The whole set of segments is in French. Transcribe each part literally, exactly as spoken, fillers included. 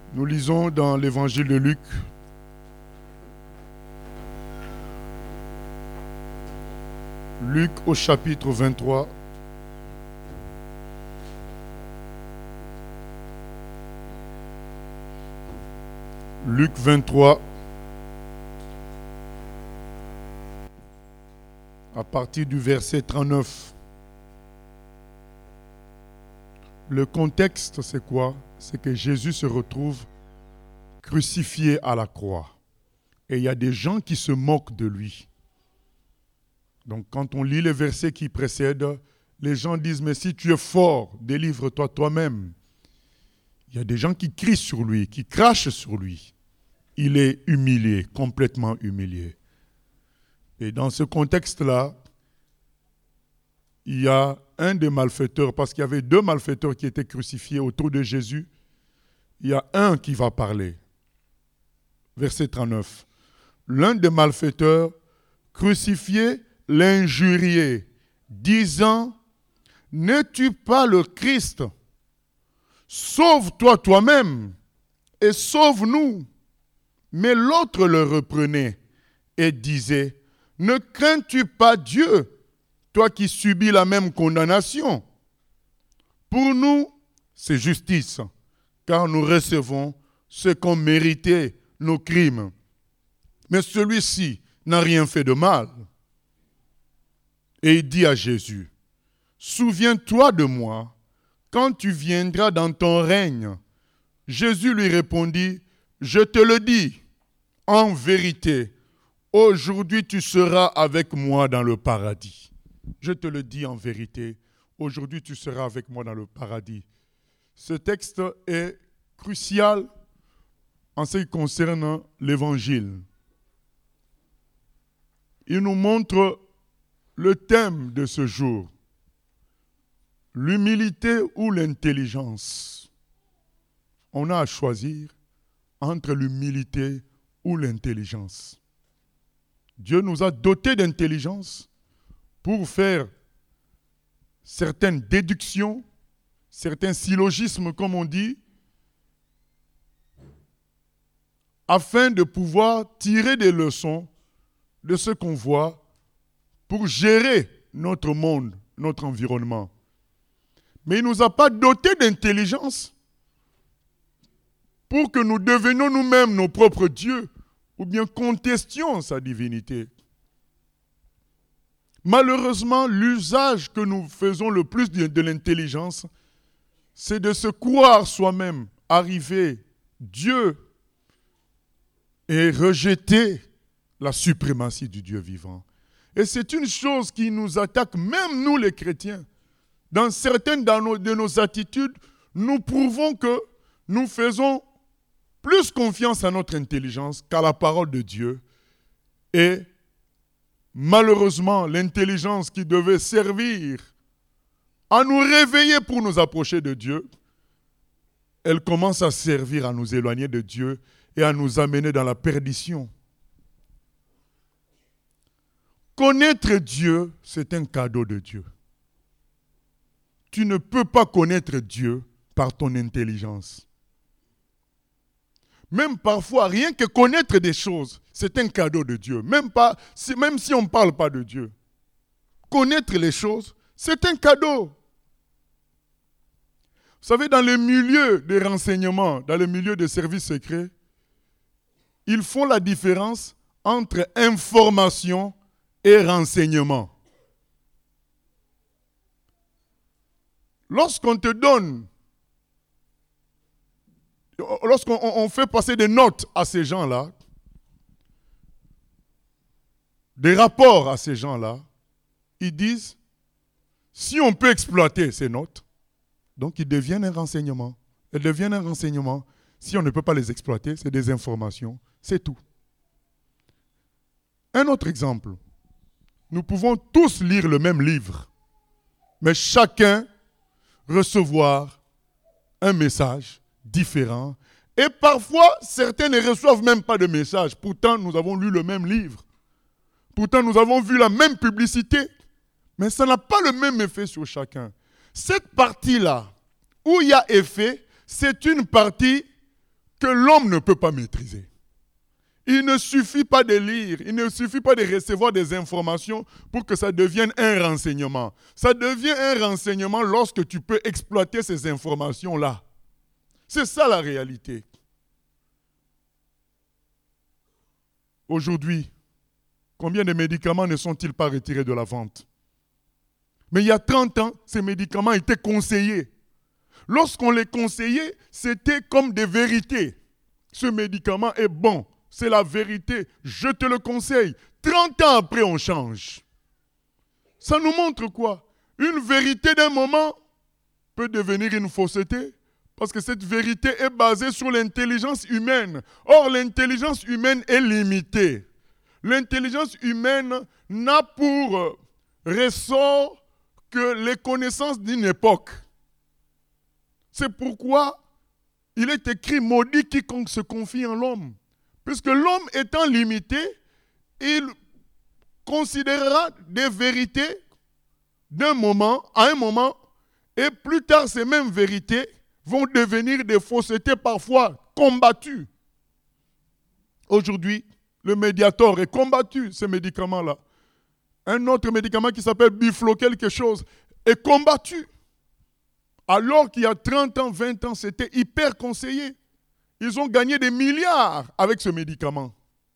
Nous lisons dans l'évangile de Luc, Luc au chapitre vingt-trois. Luc vingt-trois, à partir du verset trente-neuf. Le contexte, c'est quoi? C'est que Jésus se retrouve crucifié à la croix. Et il y a des gens qui se moquent de lui. Donc quand on lit les versets qui précèdent, les gens disent « Mais si tu es fort, délivre-toi toi-même ». Il y a des gens qui crient sur lui, qui crachent sur lui. Il est humilié, complètement humilié. Et dans ce contexte-là, il y a un des malfaiteurs, parce qu'il y avait deux malfaiteurs qui étaient crucifiés autour de Jésus. Il y a un qui va parler. Verset trente-neuf. L'un des malfaiteurs crucifié l'injuriait, disant « N'es-tu pas le Christ? Sauve-toi toi-même et sauve-nous. » Mais l'autre le reprenait et disait « Ne crains-tu pas Dieu, toi qui subis la même condamnation? Pour nous, c'est justice, car nous recevons ce qu'ont mérité nos crimes. Mais celui-ci n'a rien fait de mal. » Et il dit à Jésus, « Souviens-toi de moi quand tu viendras dans ton règne. » Jésus lui répondit, « Je te le dis, en vérité, aujourd'hui tu seras avec moi dans le paradis. » Je te le dis en vérité, aujourd'hui tu seras avec moi dans le paradis. Ce texte est crucial en ce qui concerne l'Évangile. Il nous montre le thème de ce jour, l'humilité ou l'intelligence. On a à choisir entre l'humilité ou l'intelligence. Dieu nous a dotés d'intelligence pour faire certaines déductions, certains syllogismes, comme on dit, afin de pouvoir tirer des leçons de ce qu'on voit pour gérer notre monde, notre environnement. Mais il ne nous a pas dotés d'intelligence pour que nous devenions nous-mêmes nos propres dieux ou bien contestions sa divinité. Malheureusement, l'usage que nous faisons le plus de, de l'intelligence, c'est de se croire soi-même arriver Dieu et rejeter la suprématie du Dieu vivant. Et c'est une chose qui nous attaque, même nous les chrétiens. Dans certaines de nos, de nos attitudes, nous prouvons que nous faisons plus confiance à notre intelligence qu'à la parole de Dieu. Et malheureusement, l'intelligence qui devait servir à nous réveiller pour nous approcher de Dieu, elle commence à servir à nous éloigner de Dieu et à nous amener dans la perdition. Connaître Dieu, c'est un cadeau de Dieu. Tu ne peux pas connaître Dieu par ton intelligence. Même parfois, rien que connaître des choses, c'est un cadeau de Dieu. Même, pas, si, même si on ne parle pas de Dieu. Connaître les choses, c'est un cadeau. Vous savez, dans le milieu des renseignements, dans le milieu des services secrets, ils font la différence entre information et renseignement. Lorsqu'on te donne, lorsqu'on on fait passer des notes à ces gens-là, des rapports à ces gens-là, ils disent, si on peut exploiter ces notes, donc ils deviennent un renseignement. Elles deviennent un renseignement. Si on ne peut pas les exploiter, c'est des informations, c'est tout. Un autre exemple. Nous pouvons tous lire le même livre, mais chacun recevoir un message différent. Et parfois, certains ne reçoivent même pas de message. Pourtant, nous avons lu le même livre. Pourtant, nous avons vu la même publicité. Mais ça n'a pas le même effet sur chacun. Cette partie-là, où il y a effet, c'est une partie que l'homme ne peut pas maîtriser. Il ne suffit pas de lire, il ne suffit pas de recevoir des informations pour que ça devienne un renseignement. Ça devient un renseignement lorsque tu peux exploiter ces informations-là. C'est ça la réalité. Aujourd'hui, combien de médicaments ne sont-ils pas retirés de la vente? Mais il y a trente ans, ces médicaments étaient conseillés. Lorsqu'on les conseillait, c'était comme des vérités. Ce médicament est bon. C'est la vérité, je te le conseille. trente ans après, on change. Ça nous montre quoi? Une vérité d'un moment peut devenir une fausseté parce que cette vérité est basée sur l'intelligence humaine. Or, l'intelligence humaine est limitée. L'intelligence humaine n'a pour ressort que les connaissances d'une époque. C'est pourquoi il est écrit « Maudit quiconque se confie en l'homme ». Puisque l'homme étant limité, il considérera des vérités d'un moment à un moment, et plus tard ces mêmes vérités vont devenir des faussetés parfois combattues. Aujourd'hui, le Mediator est combattu, ce médicament-là. Un autre médicament qui s'appelle Biflo quelque chose est combattu. Alors qu'il y a trente ans, vingt ans, c'était hyper conseillé. Ils ont gagné des milliards avec ce médicament.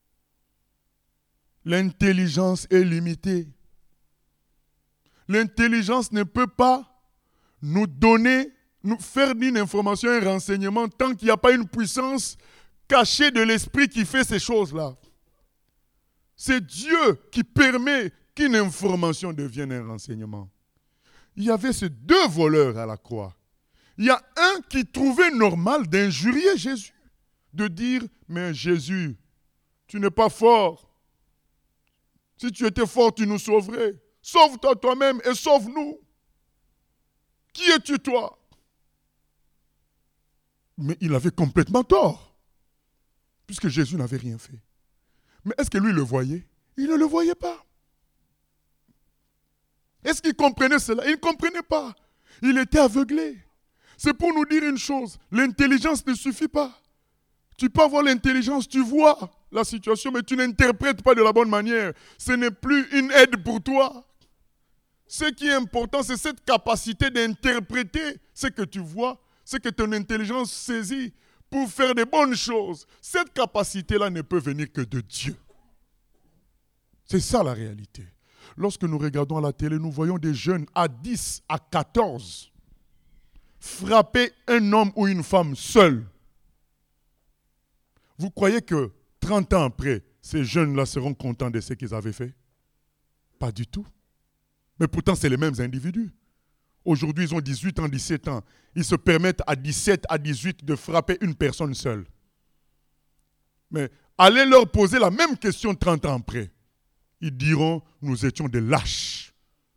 L'intelligence est limitée. L'intelligence ne peut pas nous donner, nous faire d'une information un renseignement tant qu'il n'y a pas une puissance cachée de l'esprit qui fait ces choses-là. C'est Dieu qui permet qu'une information devienne un renseignement. Il y avait ces deux voleurs à la croix. Il y a un qui trouvait normal d'injurier Jésus, de dire, mais Jésus, tu n'es pas fort. Si tu étais fort, tu nous sauverais. Sauve-toi toi-même et sauve-nous. Qui es-tu toi? Mais il avait complètement tort, puisque Jésus n'avait rien fait. Mais est-ce que lui le voyait? Il ne le voyait pas. Est-ce qu'il comprenait cela? Il ne comprenait pas. Il était aveuglé. C'est pour nous dire une chose, l'intelligence ne suffit pas. Tu peux avoir l'intelligence, tu vois la situation, mais tu n'interprètes pas de la bonne manière. Ce n'est plus une aide pour toi. Ce qui est important, c'est cette capacité d'interpréter ce que tu vois, ce que ton intelligence saisit pour faire des bonnes choses. Cette capacité-là ne peut venir que de Dieu. C'est ça la réalité. Lorsque nous regardons à la télé, nous voyons des jeunes à dix, à quatorze frapper un homme ou une femme seul. Vous croyez que trente ans après, ces jeunes-là seront contents de ce qu'ils avaient fait? Pas du tout. Mais pourtant, c'est les mêmes individus. Aujourd'hui, ils ont dix-huit ans, dix-sept ans. Ils se permettent à dix-sept, à dix-huit de frapper une personne seule. Mais allez leur poser la même question trente ans après. Ils diront, nous étions des lâches.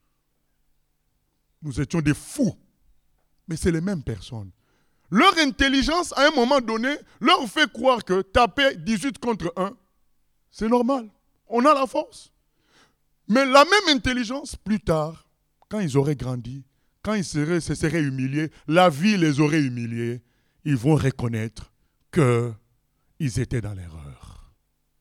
Nous étions des fous. Mais c'est les mêmes personnes. Leur intelligence, à un moment donné, leur fait croire que taper dix-huit contre un, c'est normal. On a la force. Mais la même intelligence, plus tard, quand ils auraient grandi, quand ils seraient, se seraient humiliés, la vie les aurait humiliés, ils vont reconnaître qu'ils étaient dans l'erreur.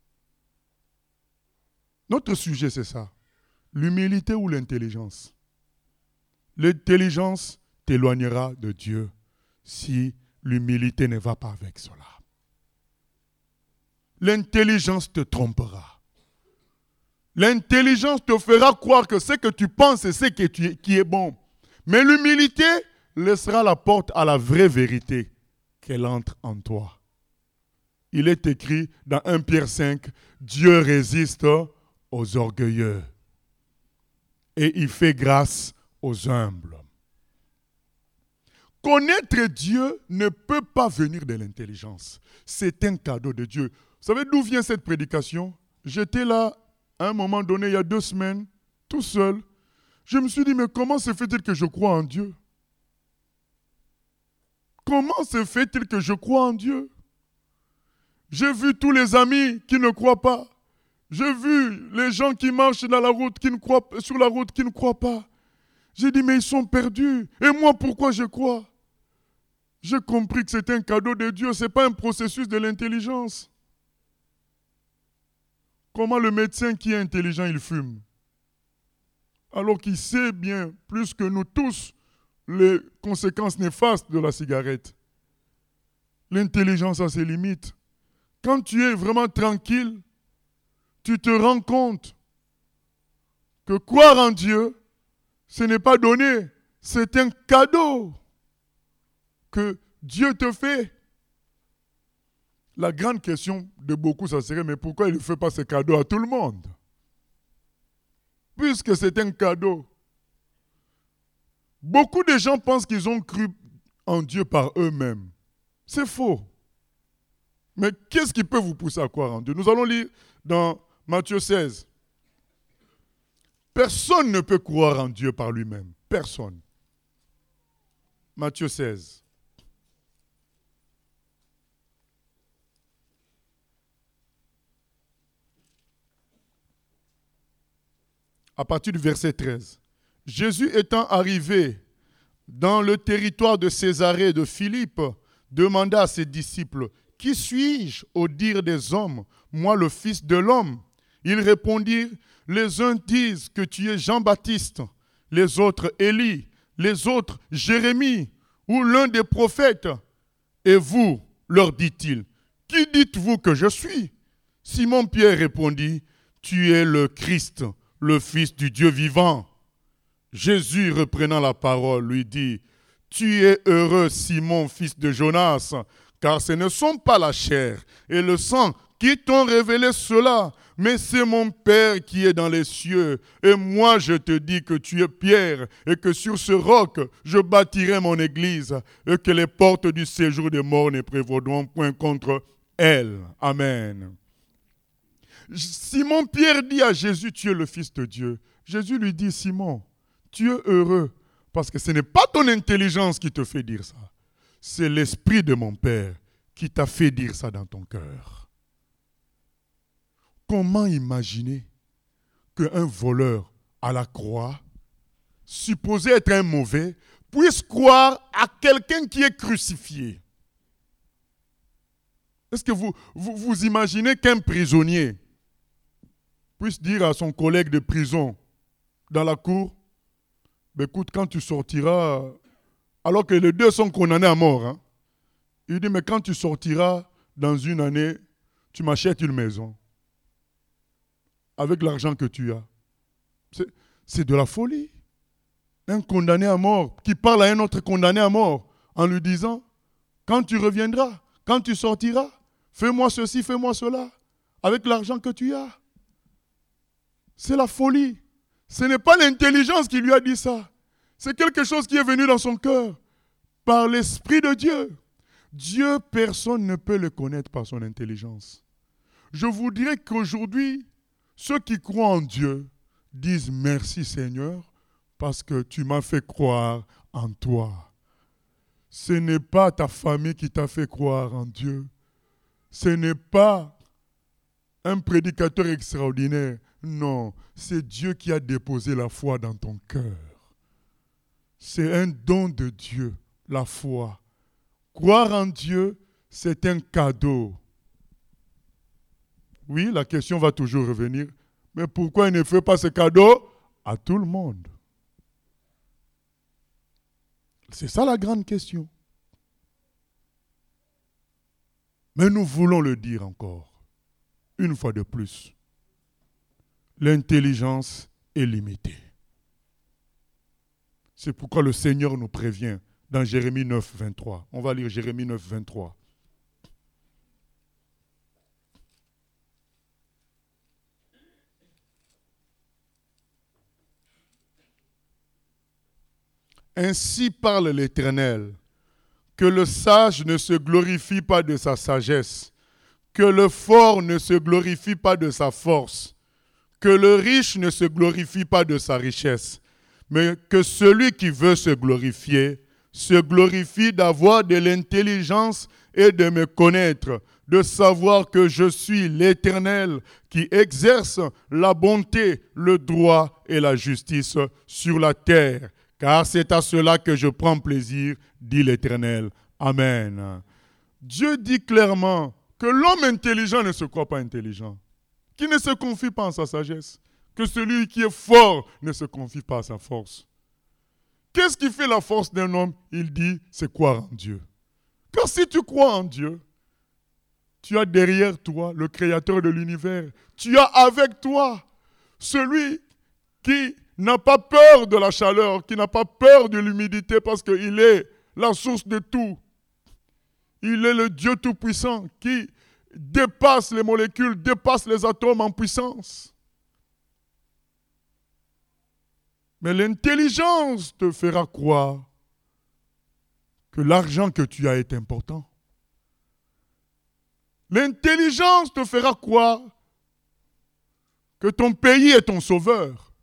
Notre sujet, c'est ça. L'humilité ou l'intelligence? L'intelligence t'éloignera de Dieu si l'humilité ne va pas avec cela. L'intelligence te trompera. L'intelligence te fera croire que ce que tu penses c'est ce que tu es, qui est bon. Mais l'humilité laissera la porte à la vraie vérité qu'elle entre en toi. Il est écrit dans premier Pierre cinq, Dieu résiste aux orgueilleux et il fait grâce aux humbles. Connaître Dieu ne peut pas venir de l'intelligence. C'est un cadeau de Dieu. Vous savez d'où vient cette prédication? J'étais là à un moment donné, il y a deux semaines, tout seul. Je me suis dit, mais comment se fait-il que je crois en Dieu? Comment se fait-il que je crois en Dieu? J'ai vu tous les amis qui ne croient pas. J'ai vu les gens qui marchent dans la route, qui ne croient, sur la route, qui ne croient pas. J'ai dit, mais ils sont perdus. Et moi, pourquoi je crois? J'ai compris que c'est un cadeau de Dieu, ce n'est pas un processus de l'intelligence. Comment le médecin qui est intelligent, il fume? Alors qu'il sait bien, plus que nous tous, les conséquences néfastes de la cigarette. L'intelligence a ses limites. Quand tu es vraiment tranquille, tu te rends compte que croire en Dieu, ce n'est pas donné, c'est un cadeau que Dieu te fait. La grande question de beaucoup, ça serait, mais pourquoi il ne fait pas ce cadeau à tout le monde? Puisque c'est un cadeau. Beaucoup de gens pensent qu'ils ont cru en Dieu par eux-mêmes. C'est faux. Mais qu'est-ce qui peut vous pousser à croire en Dieu? Nous allons lire dans Matthieu seize. Personne ne peut croire en Dieu par lui-même. Personne. Matthieu seize. À partir du verset treize. Jésus étant arrivé dans le territoire de Césarée et de Philippe, demanda à ses disciples, « Qui suis-je au dire des hommes, moi le Fils de l'homme ?» Ils répondirent, « Les uns disent que tu es Jean-Baptiste, les autres Élie, les autres Jérémie, ou l'un des prophètes. Et vous, leur dit-il, qui dites-vous que je suis ?» Simon-Pierre répondit, « Tu es le Christ, le Fils du Dieu vivant. » Jésus, reprenant la parole, lui dit, « Tu es heureux, Simon, fils de Jonas, car ce ne sont pas la chair et le sang qui t'ont révélé cela, mais c'est mon Père qui est dans les cieux. Et moi, je te dis que tu es Pierre, et que sur ce roc, je bâtirai mon église, et que les portes du séjour des morts ne prévaudront point contre elle. » Amen. Simon-Pierre dit à Jésus, « Tu es le Fils de Dieu. » Jésus lui dit, « Simon, tu es heureux, parce que ce n'est pas ton intelligence qui te fait dire ça. C'est l'Esprit de mon Père qui t'a fait dire ça dans ton cœur. » Comment imaginer qu'un voleur à la croix, supposé être un mauvais, puisse croire à quelqu'un qui est crucifié? Est-ce que vous, vous, vous imaginez qu'un prisonnier puisse dire à son collègue de prison dans la cour, ben écoute, quand tu sortiras, alors que les deux sont condamnés à mort, hein, il dit, mais quand tu sortiras dans une année, tu m'achètes une maison avec l'argent que tu as. C'est, c'est de la folie. Un condamné à mort qui parle à un autre condamné à mort en lui disant, quand tu reviendras, quand tu sortiras, fais-moi ceci, fais-moi cela, avec l'argent que tu as. C'est la folie. Ce n'est pas l'intelligence qui lui a dit ça. C'est quelque chose qui est venu dans son cœur par l'Esprit de Dieu. Dieu, personne ne peut le connaître par son intelligence. Je vous dirais qu'aujourd'hui, ceux qui croient en Dieu disent merci Seigneur parce que tu m'as fait croire en toi. Ce n'est pas ta famille qui t'a fait croire en Dieu. Ce n'est pas un prédicateur extraordinaire. Non, c'est Dieu qui a déposé la foi dans ton cœur. C'est un don de Dieu, la foi. Croire en Dieu, c'est un cadeau. Oui, la question va toujours revenir. Mais pourquoi il ne fait pas ce cadeau à tout le monde? C'est ça la grande question. Mais nous voulons le dire encore, une fois de plus. L'intelligence est limitée. C'est pourquoi le Seigneur nous prévient dans Jérémie neuf, vingt-trois. On va lire Jérémie neuf, vingt-trois. Ainsi parle l'Éternel, que le sage ne se glorifie pas de sa sagesse, que le fort ne se glorifie pas de sa force, que le riche ne se glorifie pas de sa richesse, mais que celui qui veut se glorifier se glorifie d'avoir de l'intelligence et de me connaître, de savoir que je suis l'Éternel qui exerce la bonté, le droit et la justice sur la terre. Car c'est à cela que je prends plaisir, dit l'Éternel. Amen. Dieu dit clairement que l'homme intelligent ne se croit pas intelligent, qui ne se confie pas en sa sagesse, que celui qui est fort ne se confie pas à sa force. Qu'est-ce qui fait la force d'un homme? Il dit, c'est croire en Dieu. Car si tu crois en Dieu, tu as derrière toi le créateur de l'univers. Tu as avec toi celui qui n'a pas peur de la chaleur, qui n'a pas peur de l'humidité parce qu'il est la source de tout. Il est le Dieu tout-puissant qui dépasse les molécules, dépasse les atomes en puissance. Mais l'intelligence te fera croire que l'argent que tu as est important. L'intelligence te fera croire que ton pays est ton sauveur.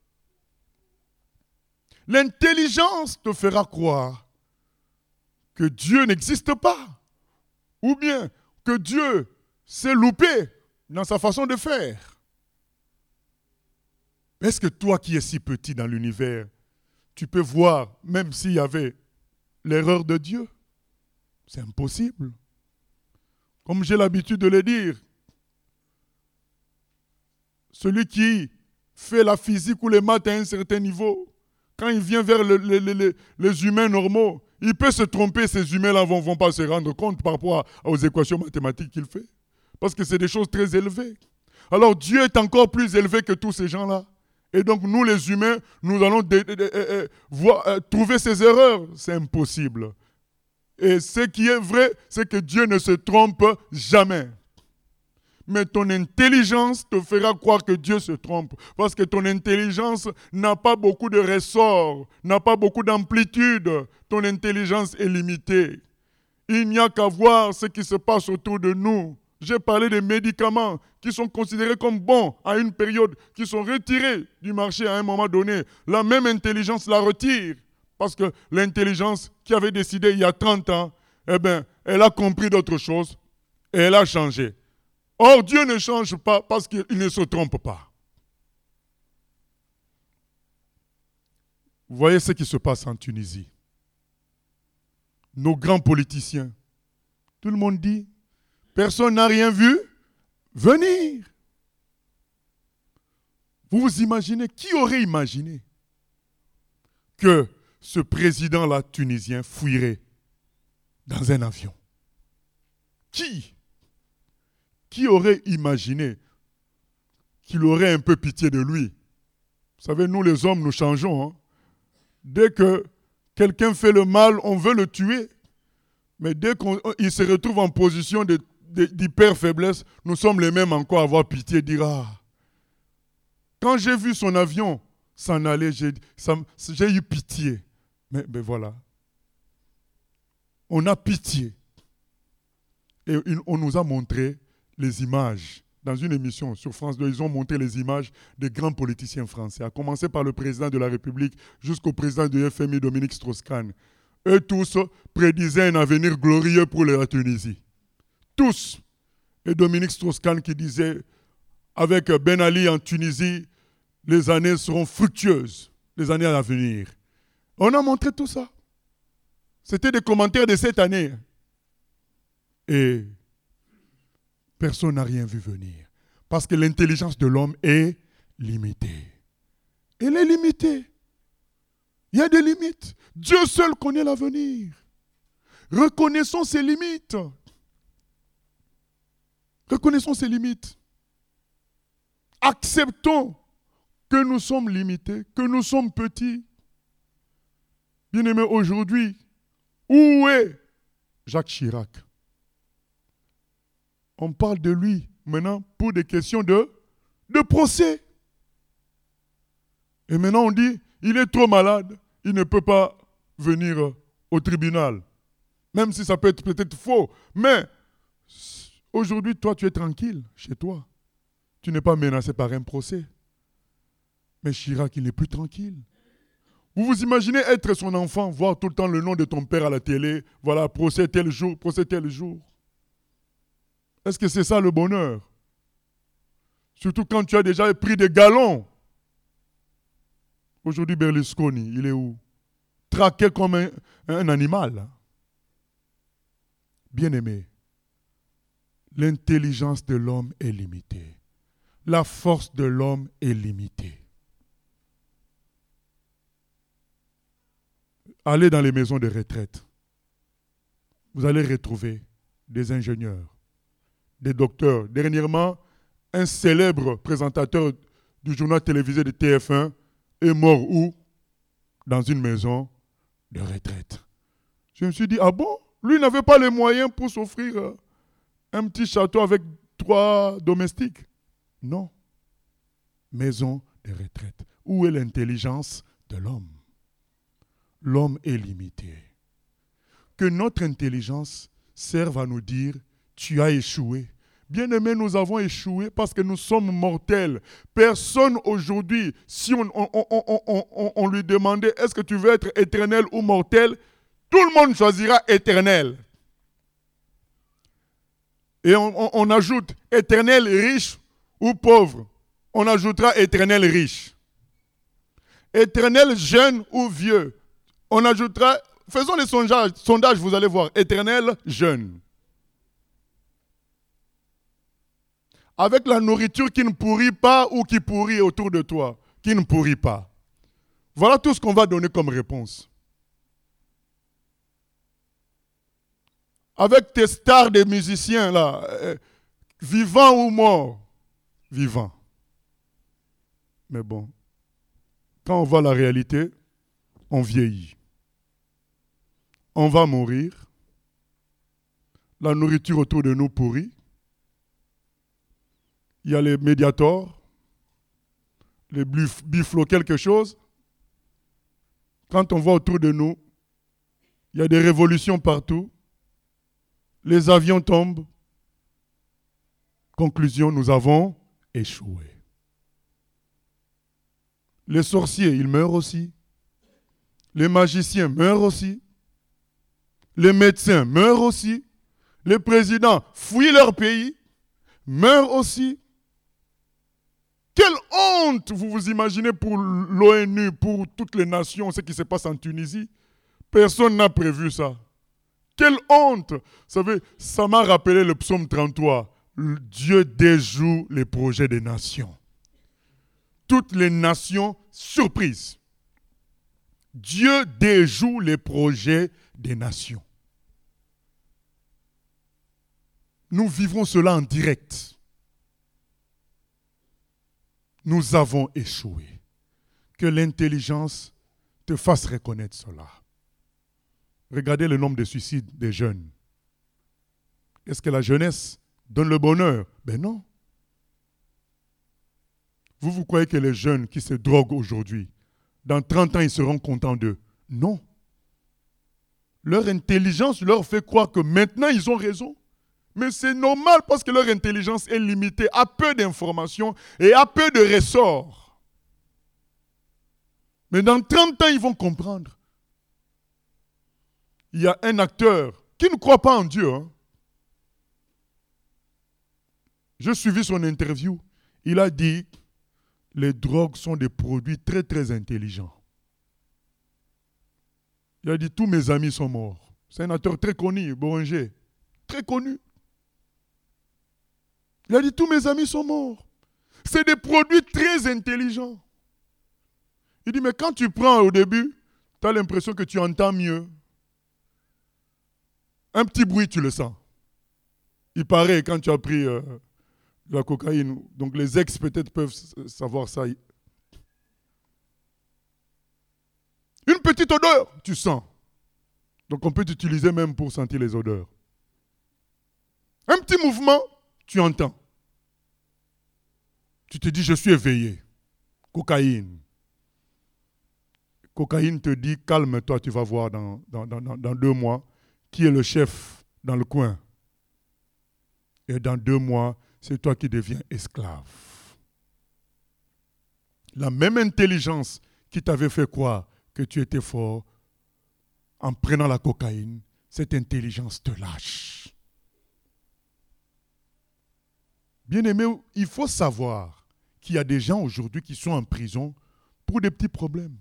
L'intelligence te fera croire que Dieu n'existe pas. Ou bien que Dieu s'est loupé dans sa façon de faire. Est-ce que toi qui es si petit dans l'univers, tu peux voir, même s'il y avait l'erreur de Dieu? C'est impossible. Comme j'ai l'habitude de le dire, celui qui fait la physique ou les maths à un certain niveau, quand il vient vers le, le, le, les humains normaux, il peut se tromper, ces humains-là ne vont, vont pas se rendre compte par rapport aux équations mathématiques qu'il fait. Parce que c'est des choses très élevées. Alors Dieu est encore plus élevé que tous ces gens-là. Et donc nous les humains, nous allons de, de, de, de, de, voir, euh, trouver ces erreurs. C'est impossible. Et ce qui est vrai, c'est que Dieu ne se trompe jamais. Mais ton intelligence te fera croire que Dieu se trompe. Parce que ton intelligence n'a pas beaucoup de ressorts, n'a pas beaucoup d'amplitude. Ton intelligence est limitée. Il n'y a qu'à voir ce qui se passe autour de nous. J'ai parlé des médicaments qui sont considérés comme bons à une période, qui sont retirés du marché à un moment donné. La même intelligence la retire. Parce que l'intelligence qui avait décidé il y a trente ans, eh bien, elle a compris d'autres choses et elle a changé. Or, Dieu ne change pas parce qu'il ne se trompe pas. Vous voyez ce qui se passe en Tunisie. Nos grands politiciens, tout le monde dit, personne n'a rien vu venir. Vous vous imaginez, qui aurait imaginé que ce président-là tunisien fuirait dans un avion? Qui Qui aurait imaginé qu'il aurait un peu pitié de lui? Vous savez, nous les hommes, nous changeons. Hein? Dès que quelqu'un fait le mal, on veut le tuer. Mais dès qu'il se retrouve en position de, de, d'hyper-faiblesse, nous sommes les mêmes encore à avoir pitié, dire « Ah, quand j'ai vu son avion s'en aller, j'ai, ça, j'ai eu pitié. » Mais ben voilà. On a pitié. Et on nous a montré les images. Dans une émission sur France deux, ils ont montré les images des grands politiciens français, à commencer par le président de la République jusqu'au président du F M I, Dominique Strauss-Kahn. Eux tous prédisaient un avenir glorieux pour la Tunisie. Tous. Et Dominique Strauss-Kahn qui disait, avec Ben Ali en Tunisie, les années seront fructueuses, les années à venir. On a montré tout ça. C'était des commentaires de cette année. Et personne n'a rien vu venir. Parce que l'intelligence de l'homme est limitée. Elle est limitée. Il y a des limites. Dieu seul connaît l'avenir. Reconnaissons ses limites. Reconnaissons ses limites. Acceptons que nous sommes limités, que nous sommes petits. Bien-aimés, aujourd'hui, où est Jacques Chirac? On parle de lui maintenant pour des questions de, de procès. Et maintenant on dit, il est trop malade, il ne peut pas venir au tribunal. Même si ça peut être peut-être faux. Mais aujourd'hui, toi, tu es tranquille chez toi. Tu n'es pas menacé par un procès. Mais Chirac, il n'est plus tranquille. Vous vous imaginez être son enfant, voir tout le temps le nom de ton père à la télé, voilà, procès tel jour, procès tel jour. Est-ce que c'est ça le bonheur? Surtout quand tu as déjà pris des galons. Aujourd'hui, Berlusconi, il est où? Traqué comme un, un animal. Bien-aimé, l'intelligence de l'homme est limitée. La force de l'homme est limitée. Allez dans les maisons de retraite. Vous allez retrouver des ingénieurs, des docteurs. Dernièrement, un célèbre présentateur du journal télévisé de T F un est mort où? Dans une maison de retraite. Je me suis dit, ah bon? Lui n'avait pas les moyens pour s'offrir un petit château avec trois domestiques. Non. Maison de retraite. Où est l'intelligence de l'homme? L'homme est limité. Que notre intelligence serve à nous dire, tu as échoué. Bien-aimés, nous avons échoué parce que nous sommes mortels. Personne aujourd'hui, si on, on, on, on, on, on lui demandait, est-ce que tu veux être éternel ou mortel? Tout le monde choisira éternel. Et on, on, on ajoute éternel riche ou pauvre. On ajoutera éternel riche. Éternel jeune ou vieux. On ajoutera, faisons les sondages, sondages, vous allez voir, éternel jeune. Avec la nourriture qui ne pourrit pas ou qui pourrit autour de toi, qui ne pourrit pas. Voilà tout ce qu'on va donner comme réponse. Avec tes stars de musiciens là, euh, vivants ou morts, vivants. Mais bon, quand on voit la réalité, on vieillit. On va mourir. La nourriture autour de nous pourrit. Il y a les médiators, les biflos quelque chose. Quand on voit autour de nous, il y a des révolutions partout. Les avions tombent. Conclusion, nous avons échoué. Les sorciers, ils meurent aussi. Les magiciens meurent aussi. Les médecins meurent aussi. Les présidents fuient leur pays, meurent aussi. Quelle honte, vous vous imaginez, pour l'ONU, pour toutes les nations, ce qui se passe en Tunisie. Personne n'a prévu ça. Quelle honte. Vous savez, ça m'a rappelé le psaume trente-trois. Dieu déjoue les projets des nations. Toutes les nations surprises. Dieu déjoue les projets des nations. Nous vivons cela en direct. Nous avons échoué. Que l'intelligence te fasse reconnaître cela. Regardez le nombre de suicides des jeunes. Est-ce que la jeunesse donne le bonheur? Ben non. Vous, vous croyez que les jeunes qui se droguent aujourd'hui, dans trente ans, ils seront contents d'eux? Non. Leur intelligence leur fait croire que maintenant, ils ont raison. Mais c'est normal parce que leur intelligence est limitée à peu d'informations et à peu de ressorts. Mais dans trente ans, ils vont comprendre. Il y a un acteur qui ne croit pas en Dieu. Hein. J'ai suivi son interview. Il a dit les drogues sont des produits très très intelligents. Il a dit tous mes amis sont morts. C'est un acteur très connu, Boranger. Très connu. Il a dit tous mes amis sont morts. C'est des produits très intelligents. Il dit mais quand tu prends au début, tu as l'impression que tu entends mieux. Un petit bruit, tu le sens. Il paraît quand tu as pris euh, de la cocaïne, donc les ex peut-être peuvent savoir ça. Une petite odeur, tu sens. Donc on peut t'utiliser même pour sentir les odeurs. Un petit mouvement, tu entends. Tu te dis, je suis éveillé. Cocaïne. Cocaïne te dit, calme-toi, tu vas voir dans, dans, dans, dans deux mois qui est le chef dans le coin. Et dans deux mois, c'est toi qui deviens esclave. La même intelligence qui t'avait fait croire que tu étais fort, en prenant la cocaïne, cette intelligence te lâche. Bien-aimé, il faut savoir qu'il y a des gens aujourd'hui qui sont en prison pour des petits problèmes.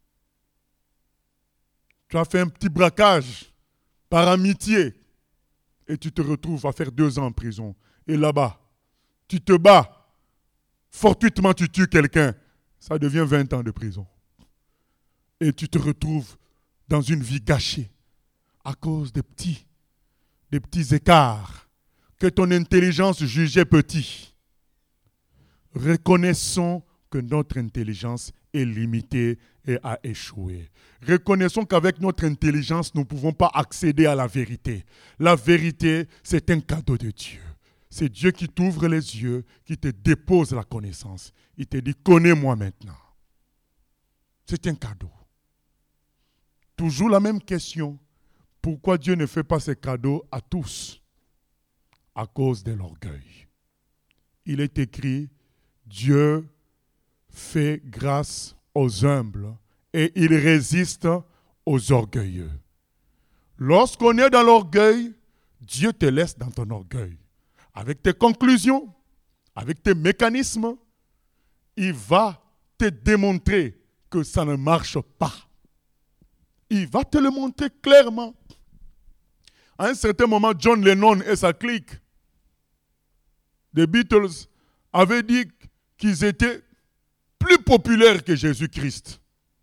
Tu as fait un petit braquage par amitié. et tu te retrouves à faire deux ans en prison. Et là-bas, tu te bats, fortuitement tu tues quelqu'un, ça devient vingt ans de prison. Et tu te retrouves dans une vie gâchée à cause des petits, des petits écarts que ton intelligence jugeait petits. Reconnaissons que notre intelligence est limitée et a échoué. Reconnaissons qu'avec notre intelligence, nous ne pouvons pas accéder à la vérité. La vérité, c'est un cadeau de Dieu. C'est Dieu qui t'ouvre les yeux, qui te dépose la connaissance. Il te dit, connais-moi maintenant. C'est un cadeau. Toujours la même question. Pourquoi Dieu ne fait pas ces cadeaux à tous? À cause de l'orgueil. Il est écrit, Dieu fait grâce aux humbles et il résiste aux orgueilleux. Lorsqu'on est dans l'orgueil, Dieu te laisse dans ton orgueil. Avec tes conclusions, avec tes mécanismes, il va te démontrer que ça ne marche pas. Il va te le montrer clairement. À un certain moment, John Lennon et sa clique, les Beatles, avaient dit qu'ils étaient plus populaires que Jésus-Christ.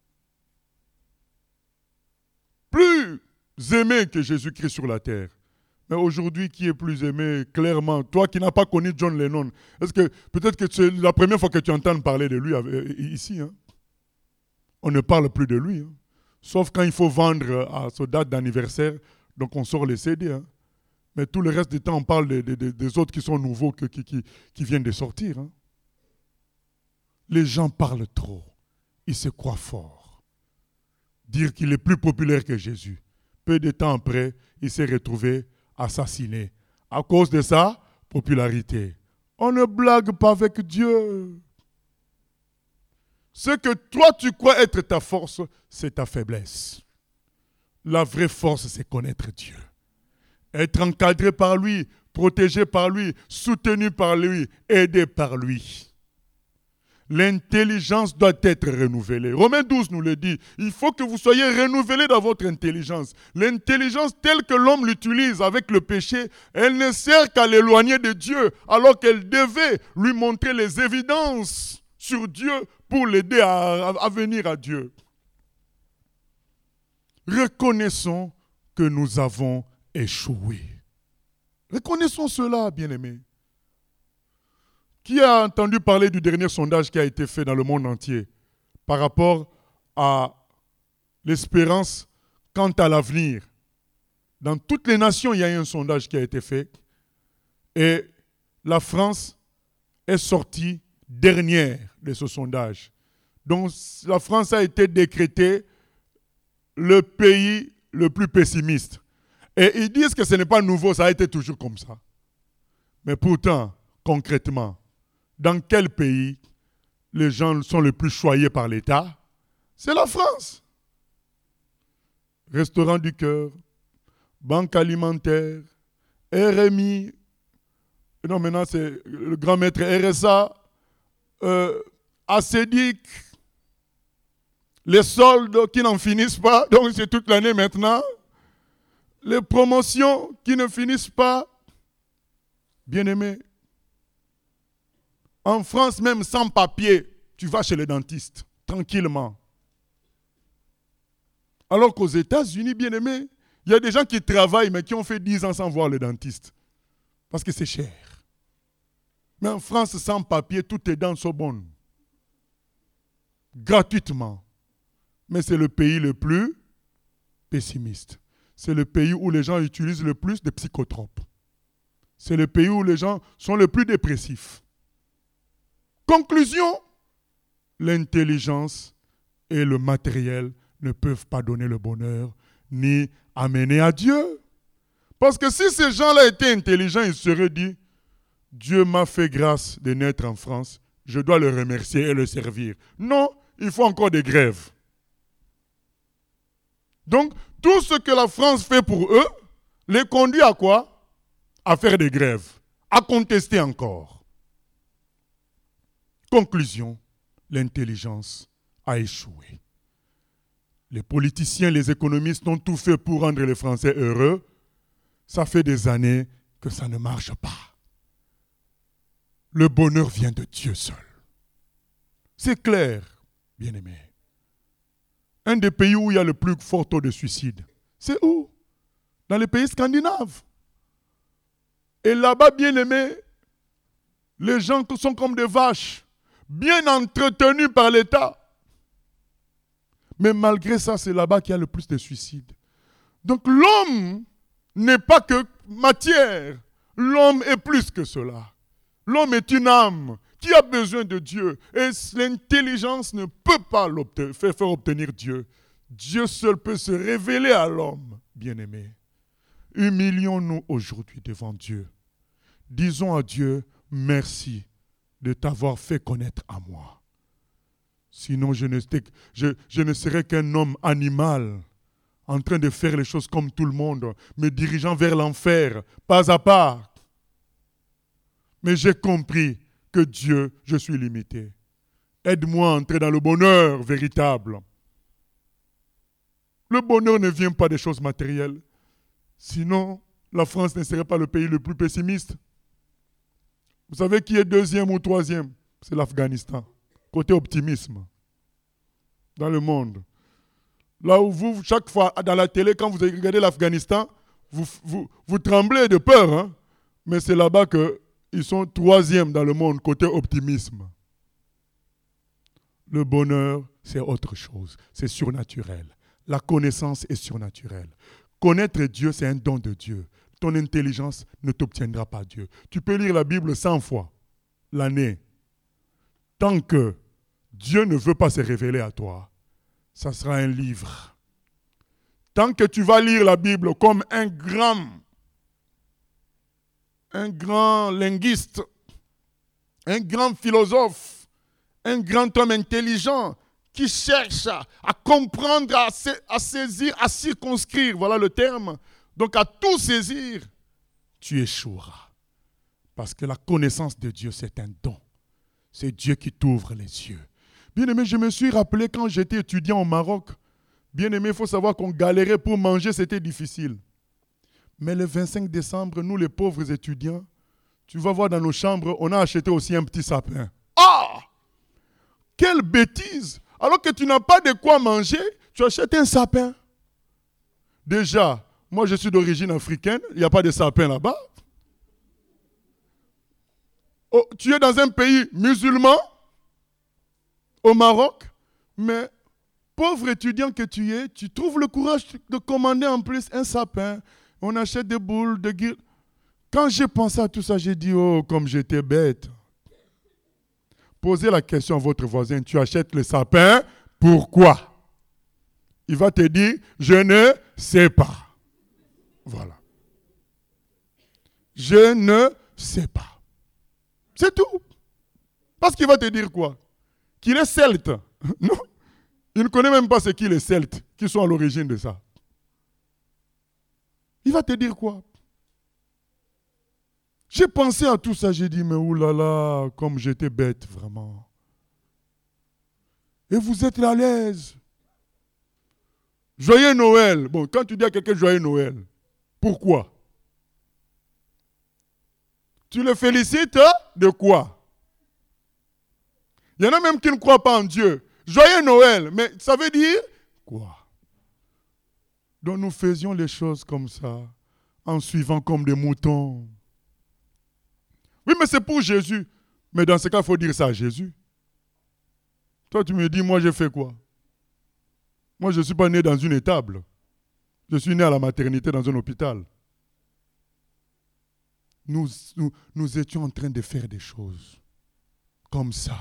Plus aimés que Jésus-Christ sur la terre. Mais aujourd'hui, qui est plus aimé? Clairement, toi qui n'as pas connu John Lennon, est-ce que peut-être que c'est la première fois que tu entends parler de lui ici, hein? On ne parle plus de lui, hein? Sauf quand il faut vendre à sa date d'anniversaire, donc on sort les C D. Hein? Mais tout le reste du temps, on parle de, de, de, des autres qui sont nouveaux, qui, qui, qui viennent de sortir. Hein? Les gens parlent trop. Ils se croient forts. Dire qu'il est plus populaire que Jésus. Peu de temps après, il s'est retrouvé assassiné. À cause de sa popularité. On ne blague pas avec Dieu. Ce que toi tu crois être ta force, c'est ta faiblesse. La vraie force, c'est connaître Dieu. Être encadré par lui, protégé par lui, soutenu par lui, aidé par lui. L'intelligence doit être renouvelée. Romains douze nous le dit. Il faut que vous soyez renouvelés dans votre intelligence. L'intelligence telle que l'homme l'utilise avec le péché, elle ne sert qu'à l'éloigner de Dieu, alors qu'elle devait lui montrer les évidences sur Dieu pour l'aider à, à, à venir à Dieu. Reconnaissons que nous avons échoué. Reconnaissons cela, bien-aimés. Qui a entendu parler du dernier sondage qui a été fait dans le monde entier par rapport à l'espérance quant à l'avenir? Dans toutes les nations, il y a eu un sondage qui a été fait et la France est sortie dernière de ce sondage. Donc la France a été décrétée le pays le plus pessimiste. Et ils disent que ce n'est pas nouveau, ça a été toujours comme ça. Mais pourtant, concrètement, dans quel pays les gens sont les plus choyés par l'État? C'est la France. Restaurant du Cœur, Banque Alimentaire, R M I, non maintenant c'est le grand maître R S A, euh, Acédic, les soldes qui n'en finissent pas, donc c'est toute l'année maintenant, les promotions qui ne finissent pas. Bien-aimés, en France, même sans papier, tu vas chez le dentiste, tranquillement. Alors qu'aux États-Unis, bien-aimés, il y a des gens qui travaillent, mais qui ont fait dix ans sans voir le dentiste. Parce que c'est cher. Mais en France, sans papier, toutes tes dents sont bonnes. Gratuitement. Mais c'est le pays le plus pessimiste. C'est le pays où les gens utilisent le plus de psychotropes. C'est le pays où les gens sont le plus dépressifs. Conclusion, l'intelligence et le matériel ne peuvent pas donner le bonheur ni amener à Dieu. Parce que si ces gens-là étaient intelligents, ils seraient dit, Dieu m'a fait grâce de naître en France, je dois le remercier et le servir. Non, il faut encore des grèves. Donc, tout ce que la France fait pour eux, les conduit à quoi? À faire des grèves, à contester encore. Conclusion, l'intelligence a échoué. Les politiciens, les économistes ont tout fait pour rendre les Français heureux, Ça fait des années que ça ne marche pas. Le bonheur vient de Dieu seul. C'est clair, bien-aimé. Un des pays où il y a le plus fort taux de suicide, c'est où? Dans les pays scandinaves. Et là-bas, bien-aimé, les gens sont comme des vaches, bien entretenus par l'État. Mais malgré ça, c'est là-bas qu'il y a le plus de suicides. Donc l'homme n'est pas que matière. L'homme est plus que cela. L'homme est une âme qui a besoin de Dieu. Et l'intelligence ne peut pas faire, faire obtenir Dieu. Dieu seul peut se révéler à l'homme, bien-aimé. Humilions-nous aujourd'hui devant Dieu. Disons à Dieu, merci de t'avoir fait connaître à moi. Sinon, je ne, je, je ne serais qu'un homme animal, en train de faire les choses comme tout le monde, me dirigeant vers l'enfer, pas à pas. Mais j'ai compris que Dieu, je suis limité. Aide-moi à entrer dans le bonheur véritable. Le bonheur ne vient pas des choses matérielles. Sinon, la France ne serait pas le pays le plus pessimiste. Vous savez qui est deuxième ou troisième? C'est l'Afghanistan. Côté optimisme. Dans le monde. Là où vous, chaque fois, dans la télé, quand vous regardez l'Afghanistan, vous, vous, vous tremblez de peur. Hein? Mais c'est là-bas qu'ils sont troisième dans le monde, côté optimisme. Le bonheur, c'est autre chose. C'est surnaturel. La connaissance est surnaturelle. Connaître Dieu, c'est un don de Dieu. Ton intelligence ne t'obtiendra pas Dieu. Tu peux lire la Bible cent fois l'année. Tant que Dieu ne veut pas se révéler à toi, ça sera un livre. Tant que tu vas lire la Bible comme un grand, un grand linguiste, un grand philosophe, un grand homme intelligent qui cherche à, à comprendre, à, à saisir, à circonscrire, voilà le terme, donc à tout saisir, tu échoueras. Parce que la connaissance de Dieu, c'est un don. C'est Dieu qui t'ouvre les yeux. Bien-aimé, je me suis rappelé quand j'étais étudiant au Maroc. Bien-aimé, il faut savoir qu'on galérait pour manger, c'était difficile. Mais le vingt-cinq décembre, nous les pauvres étudiants, tu vas voir dans nos chambres, on a acheté aussi un petit sapin. Ah! Quelle bêtise! Alors que tu n'as pas de quoi manger, tu achètes un sapin. Déjà, moi je suis d'origine africaine, il n'y a pas de sapin là-bas. Oh, tu es dans un pays musulman, au Maroc, mais pauvre étudiant que tu es, tu trouves le courage de commander en plus un sapin. On achète des boules, des guirlandes. Quand j'ai pensé à tout ça, j'ai dit, oh, comme j'étais bête. Posez la question à votre voisin, tu achètes le sapin, pourquoi? Il va te dire, je ne sais pas. Voilà. Je ne sais pas. C'est tout. Parce qu'il va te dire quoi? Qu'il est celte. Non. Il ne connaît même pas ce qu'est les Celtes, qui sont à l'origine de ça. Il va te dire quoi? J'ai pensé à tout ça, j'ai dit, mais oulala, comme j'étais bête, vraiment. Et vous êtes à l'aise. Joyeux Noël. Bon, quand tu dis à quelqu'un joyeux Noël, pourquoi? Tu le félicites de quoi? Il y en a même qui ne croient pas en Dieu. Joyeux Noël, mais ça veut dire quoi? Donc nous faisions les choses comme ça, en suivant comme des moutons. Oui, mais c'est pour Jésus. Mais dans ce cas, il faut dire ça à Jésus. Toi, tu me dis, moi, j'ai fait quoi? Moi, je ne suis pas né dans une étable. Je suis né à la maternité dans un hôpital. Nous, nous, nous étions en train de faire des choses comme ça.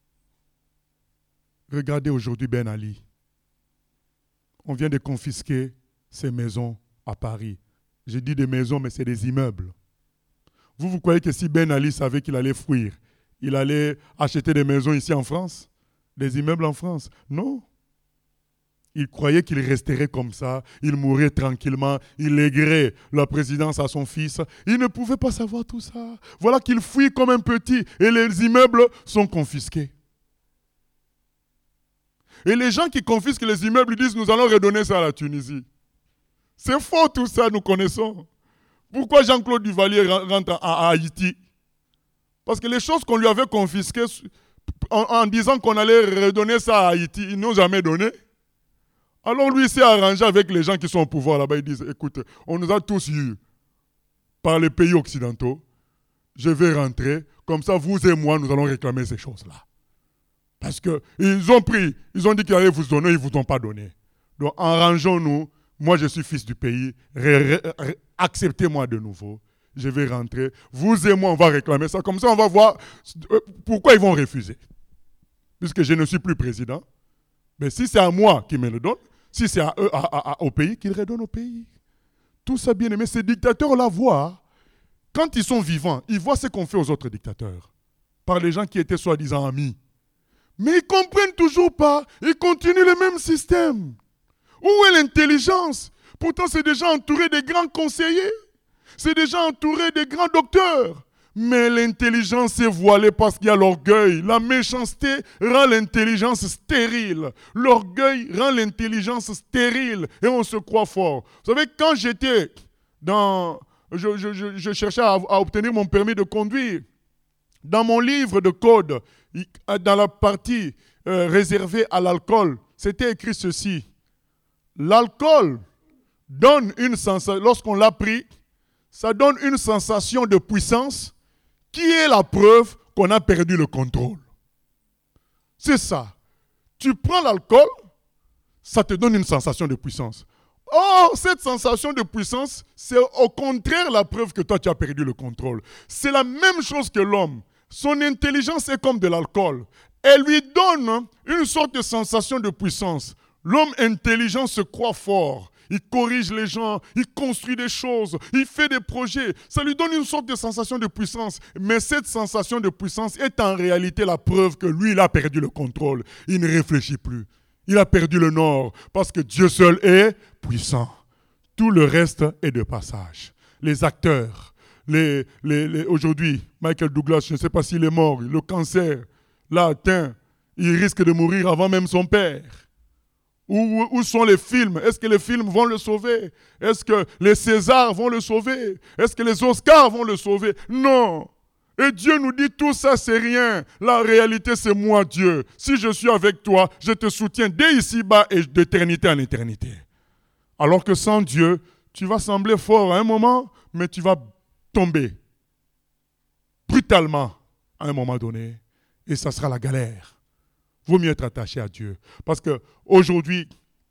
Regardez aujourd'hui Ben Ali. On vient de confisquer ses maisons à Paris. J'ai dit des maisons, mais c'est des immeubles. Vous, vous croyez que si Ben Ali savait qu'il allait fuir, il allait acheter des maisons ici en France? Des immeubles en France? Non. Il croyait qu'il resterait comme ça, il mourrait tranquillement, il léguerait la présidence à son fils. Il ne pouvait pas savoir tout ça. Voilà qu'il fuit comme un petit et les immeubles sont confisqués. Et les gens qui confisquent les immeubles disent, nous allons redonner ça à la Tunisie. C'est faux tout ça, nous connaissons. Pourquoi Jean-Claude Duvalier rentre à Haïti? Parce que les choses qu'on lui avait confisquées en, en disant qu'on allait redonner ça à Haïti, ils n'ont jamais donné. Alors lui s'est arrangé avec les gens qui sont au pouvoir là-bas. Ils disent, écoute, on nous a tous eu par les pays occidentaux. Je vais rentrer. Comme ça, vous et moi, nous allons réclamer ces choses-là. Parce qu'ils ont pris, ils ont dit qu'ils allaient vous donner, ils ne vous ont pas donné. Donc, arrangeons-nous. Moi, je suis fils du pays. Ré, ré, ré, acceptez-moi de nouveau. Je vais rentrer. Vous et moi, on va réclamer ça. Comme ça, on va voir pourquoi ils vont refuser. Puisque je ne suis plus président. Mais si c'est à moi qu'ils me le donnent, si c'est à eux, à, à, à, au pays, qu'ils redonnent au pays. Tout ça, bien aimé. Ces dictateurs-là voient, quand ils sont vivants, ils voient ce qu'on fait aux autres dictateurs. Par les gens qui étaient soi-disant amis. Mais ils ne comprennent toujours pas. Ils continuent le même système. Où est l'intelligence? Pourtant, c'est déjà entouré de grands conseillers. C'est déjà entouré de grands docteurs. Mais l'intelligence est voilée parce qu'il y a l'orgueil. La méchanceté rend l'intelligence stérile. L'orgueil rend l'intelligence stérile. Et on se croit fort. Vous savez, quand j'étais dans... Je, je, je, je cherchais à, à obtenir mon permis de conduire. Dans mon livre de code, dans la partie euh, réservée à l'alcool, c'était écrit ceci. L'alcool donne une sensation, lorsqu'on l'a pris, ça donne une sensation de puissance qui est la preuve qu'on a perdu le contrôle. C'est ça. Tu prends l'alcool, ça te donne une sensation de puissance. Or, cette sensation de puissance, c'est au contraire la preuve que toi, tu as perdu le contrôle. C'est la même chose que l'homme. Son intelligence est comme de l'alcool. Elle lui donne une sorte de sensation de puissance. L'homme intelligent se croit fort. Il corrige les gens, il construit des choses, il fait des projets. Ça lui donne une sorte de sensation de puissance. Mais cette sensation de puissance est en réalité la preuve que lui, il a perdu le contrôle. Il ne réfléchit plus. Il a perdu le nord parce que Dieu seul est puissant. Tout le reste est de passage. Les acteurs, les, les, les, aujourd'hui, Michael Douglas, je ne sais pas s'il est mort, le cancer l'a atteint. Il risque de mourir avant même son père. Où, où sont les films? Est-ce que les films vont le sauver? Est-ce que les Césars vont le sauver? Est-ce que les Oscars vont le sauver? Non. Et Dieu nous dit tout ça, c'est rien. La réalité, c'est moi, Dieu. Si je suis avec toi, je te soutiens dès ici-bas et d'éternité en éternité. Alors que sans Dieu, tu vas sembler fort à un moment, mais tu vas tomber brutalement à un moment donné. Et ça sera la galère. Vaut mieux être attaché à Dieu. Parce qu'aujourd'hui,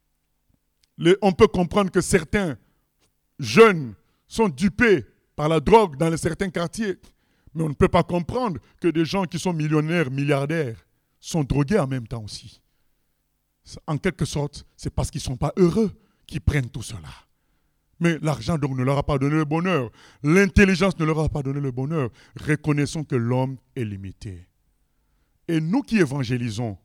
on peut comprendre que certains jeunes sont dupés par la drogue dans certains quartiers. Mais on ne peut pas comprendre que des gens qui sont millionnaires, milliardaires, sont drogués en même temps aussi. En quelque sorte, c'est parce qu'ils ne sont pas heureux qu'ils prennent tout cela. Mais l'argent donc ne leur a pas donné le bonheur. L'intelligence ne leur a pas donné le bonheur. Reconnaissons que l'homme est limité. Et nous qui évangélisons,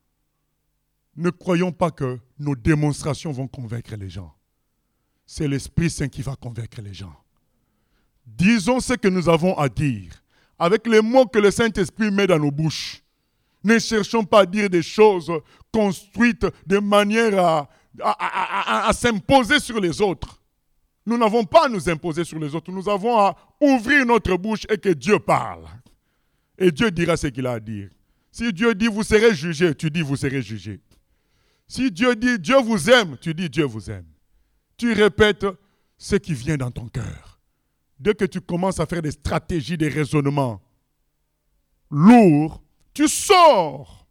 ne croyons pas que nos démonstrations vont convaincre les gens. C'est l'Esprit Saint qui va convaincre les gens. Disons ce que nous avons à dire, avec les mots que le Saint-Esprit met dans nos bouches. Ne cherchons pas à dire des choses construites de manière à, à, à, à, à s'imposer sur les autres. Nous n'avons pas à nous imposer sur les autres. Nous avons à ouvrir notre bouche et que Dieu parle. Et Dieu dira ce qu'il a à dire. Si Dieu dit vous serez jugés, tu dis vous serez jugés. Si Dieu dit Dieu vous aime, tu dis Dieu vous aime. Tu répètes ce qui vient dans ton cœur. Dès que tu commences à faire des stratégies, des raisonnements lourds, tu sors.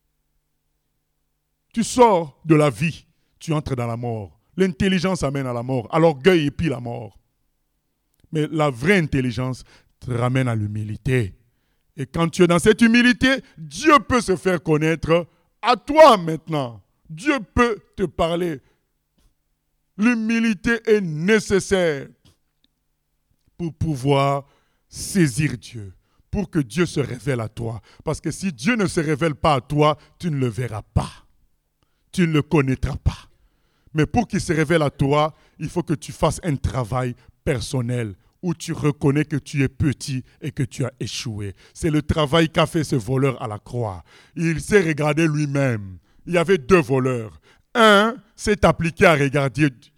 Tu sors de la vie. Tu entres dans la mort. L'intelligence amène à la mort, à l'orgueil et puis la mort. Mais la vraie intelligence te ramène à l'humilité. Et quand tu es dans cette humilité, Dieu peut se faire connaître à toi maintenant. Dieu peut te parler. L'humilité est nécessaire pour pouvoir saisir Dieu, pour que Dieu se révèle à toi. Parce que si Dieu ne se révèle pas à toi, tu ne le verras pas. Tu ne le connaîtras pas. Mais pour qu'il se révèle à toi, il faut que tu fasses un travail personnel où tu reconnais que tu es petit et que tu as échoué. C'est le travail qu'a fait ce voleur à la croix. Il s'est regardé lui-même. Il y avait deux voleurs. Un s'est appliqué à regarder,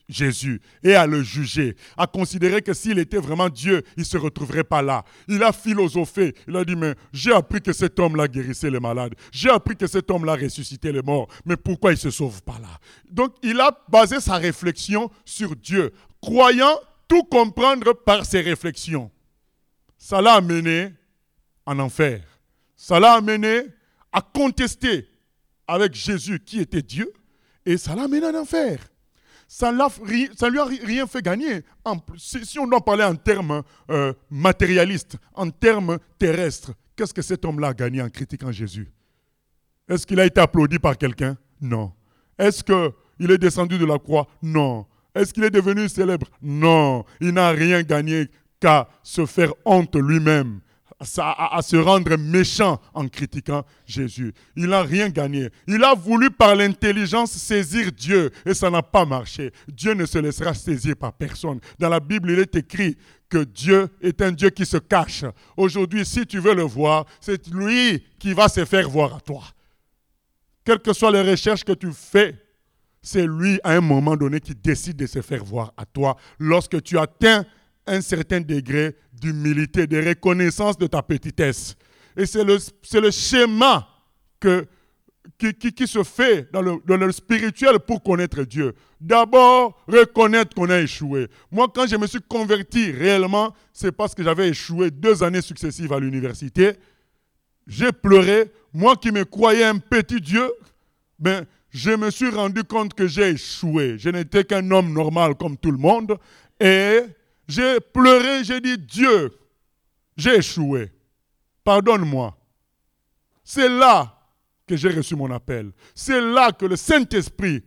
Jésus et à le juger, à considérer que s'il était vraiment Dieu, il ne se retrouverait pas là. Il a philosophé, il a dit, mais j'ai appris que cet homme-là guérissait les malades, j'ai appris que cet homme-là ressuscitait les morts, mais pourquoi il ne se sauve pas là? Donc il a basé sa réflexion sur Dieu, croyant tout comprendre par ses réflexions. Ça l'a amené en enfer. Ça l'a amené à contester avec Jésus qui était Dieu, et ça l'a amené en enfer. Ça ne lui a rien fait gagner. En, si, si on doit parler en termes euh, matérialistes, en termes terrestres, qu'est-ce que cet homme-là a gagné en critiquant Jésus? Est-ce qu'il a été applaudi par quelqu'un? Non. Est-ce qu'il est descendu de la croix? Non. Est-ce qu'il est devenu célèbre? Non. Il n'a rien gagné qu'à se faire honte lui-même, À, à se rendre méchant en critiquant Jésus. Il n'a rien gagné. Il a voulu par l'intelligence saisir Dieu et ça n'a pas marché. Dieu ne se laissera saisir par personne. Dans la Bible, il est écrit que Dieu est un Dieu qui se cache. Aujourd'hui, si tu veux le voir, c'est lui qui va se faire voir à toi. Quelles que soient les recherches que tu fais, c'est lui à un moment donné qui décide de se faire voir à toi lorsque tu atteins un certain degré d'humilité, de reconnaissance de ta petitesse. Et c'est le, c'est le schéma que, qui, qui, qui se fait dans le, dans le spirituel pour connaître Dieu. D'abord, reconnaître qu'on a échoué. Moi, quand je me suis converti réellement, c'est parce que j'avais échoué deux années successives à l'université. J'ai pleuré. Moi qui me croyais un petit Dieu, ben, je me suis rendu compte que j'ai échoué. Je n'étais qu'un homme normal comme tout le monde. Et j'ai pleuré, j'ai dit, Dieu, j'ai échoué. Pardonne-moi. C'est là que j'ai reçu mon appel. C'est là que le Saint-Esprit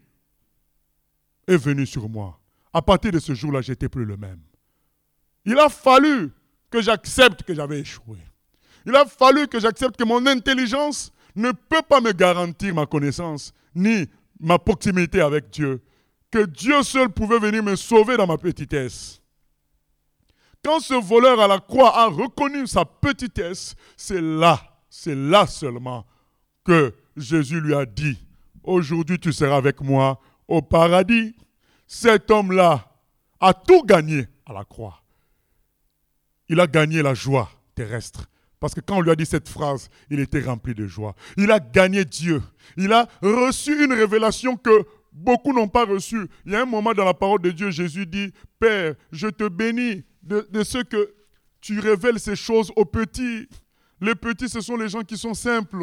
est venu sur moi. À partir de ce jour-là, je n'étais plus le même. Il a fallu que j'accepte que j'avais échoué. Il a fallu que j'accepte que mon intelligence ne peut pas me garantir ma connaissance, ni ma proximité avec Dieu. Que Dieu seul pouvait venir me sauver dans ma petitesse. Quand ce voleur à la croix a reconnu sa petitesse, c'est là, c'est là seulement que Jésus lui a dit, aujourd'hui tu seras avec moi au paradis. Cet homme-là a tout gagné à la croix. Il a gagné la joie terrestre. Parce que quand on lui a dit cette phrase, il était rempli de joie. Il a gagné Dieu. Il a reçu une révélation que beaucoup n'ont pas reçue. Il y a un moment dans la parole de Dieu, Jésus dit, « Père, je te bénis de, de ce que tu révèles ces choses aux petits. » Les petits, ce sont les gens qui sont simples.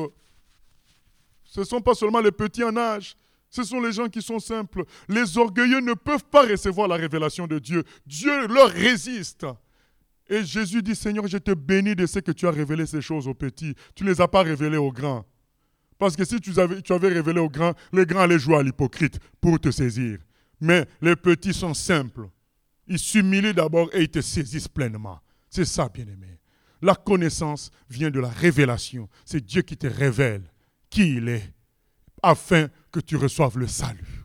Ce ne sont pas seulement les petits en âge. Ce sont les gens qui sont simples. Les orgueilleux ne peuvent pas recevoir la révélation de Dieu. Dieu leur résiste. Et Jésus dit, Seigneur, je te bénis de ce que tu as révélé ces choses aux petits. Tu ne les as pas révélées aux grands. Parce que si tu avais, tu avais révélé aux grands, les grands allaient jouer à l'hypocrite pour te saisir. Mais les petits sont simples. Ils s'humilient d'abord et ils te saisissent pleinement. C'est ça, bien-aimé. La connaissance vient de la révélation. C'est Dieu qui te révèle qui il est, afin que tu reçoives le salut.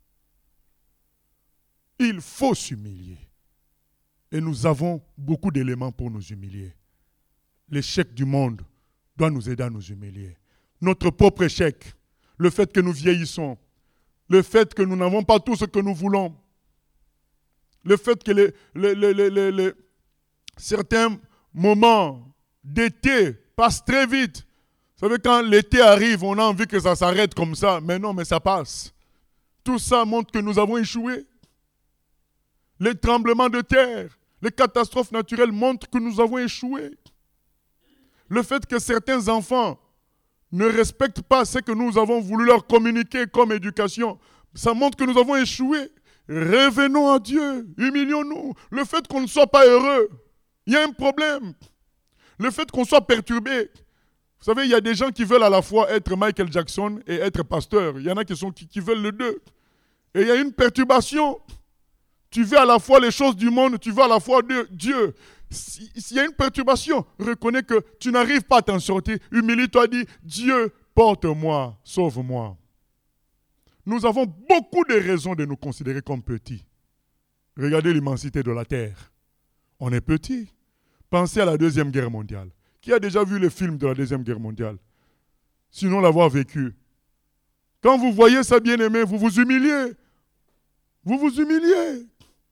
Il faut s'humilier. Et nous avons beaucoup d'éléments pour nous humilier. L'échec du monde doit nous aider à nous humilier. Notre propre échec, le fait que nous vieillissons, le fait que nous n'avons pas tout ce que nous voulons, le fait que les, les, les, les, les, les, certains moments d'été passent très vite. Vous savez, quand l'été arrive, on a envie que ça s'arrête comme ça. Mais non, mais ça passe. Tout ça montre que nous avons échoué. Les tremblements de terre, les catastrophes naturelles montrent que nous avons échoué. Le fait que certains enfants ne respectent pas ce que nous avons voulu leur communiquer comme éducation, ça montre que nous avons échoué. Revenons à Dieu, humilions-nous. Le fait qu'on ne soit pas heureux, il y a un problème. Le fait qu'on soit perturbé. Vous savez, il y a des gens qui veulent à la fois être Michael Jackson et être pasteur. Il y en a qui, sont, qui, qui veulent les deux. Et il y a une perturbation. Tu veux à la fois les choses du monde, tu veux à la fois de Dieu. S'il y a une perturbation, reconnais que tu n'arrives pas à t'en sortir. Humilie-toi, dis, Dieu, porte-moi, sauve-moi. Nous avons beaucoup de raisons de nous considérer comme petits. Regardez l'immensité de la terre. On est petits. Pensez à la Deuxième Guerre mondiale. Qui a déjà vu le film de la Deuxième Guerre mondiale? Sinon l'avoir vécu. Quand vous voyez ça, bien-aimé, vous vous humiliez. Vous vous humiliez.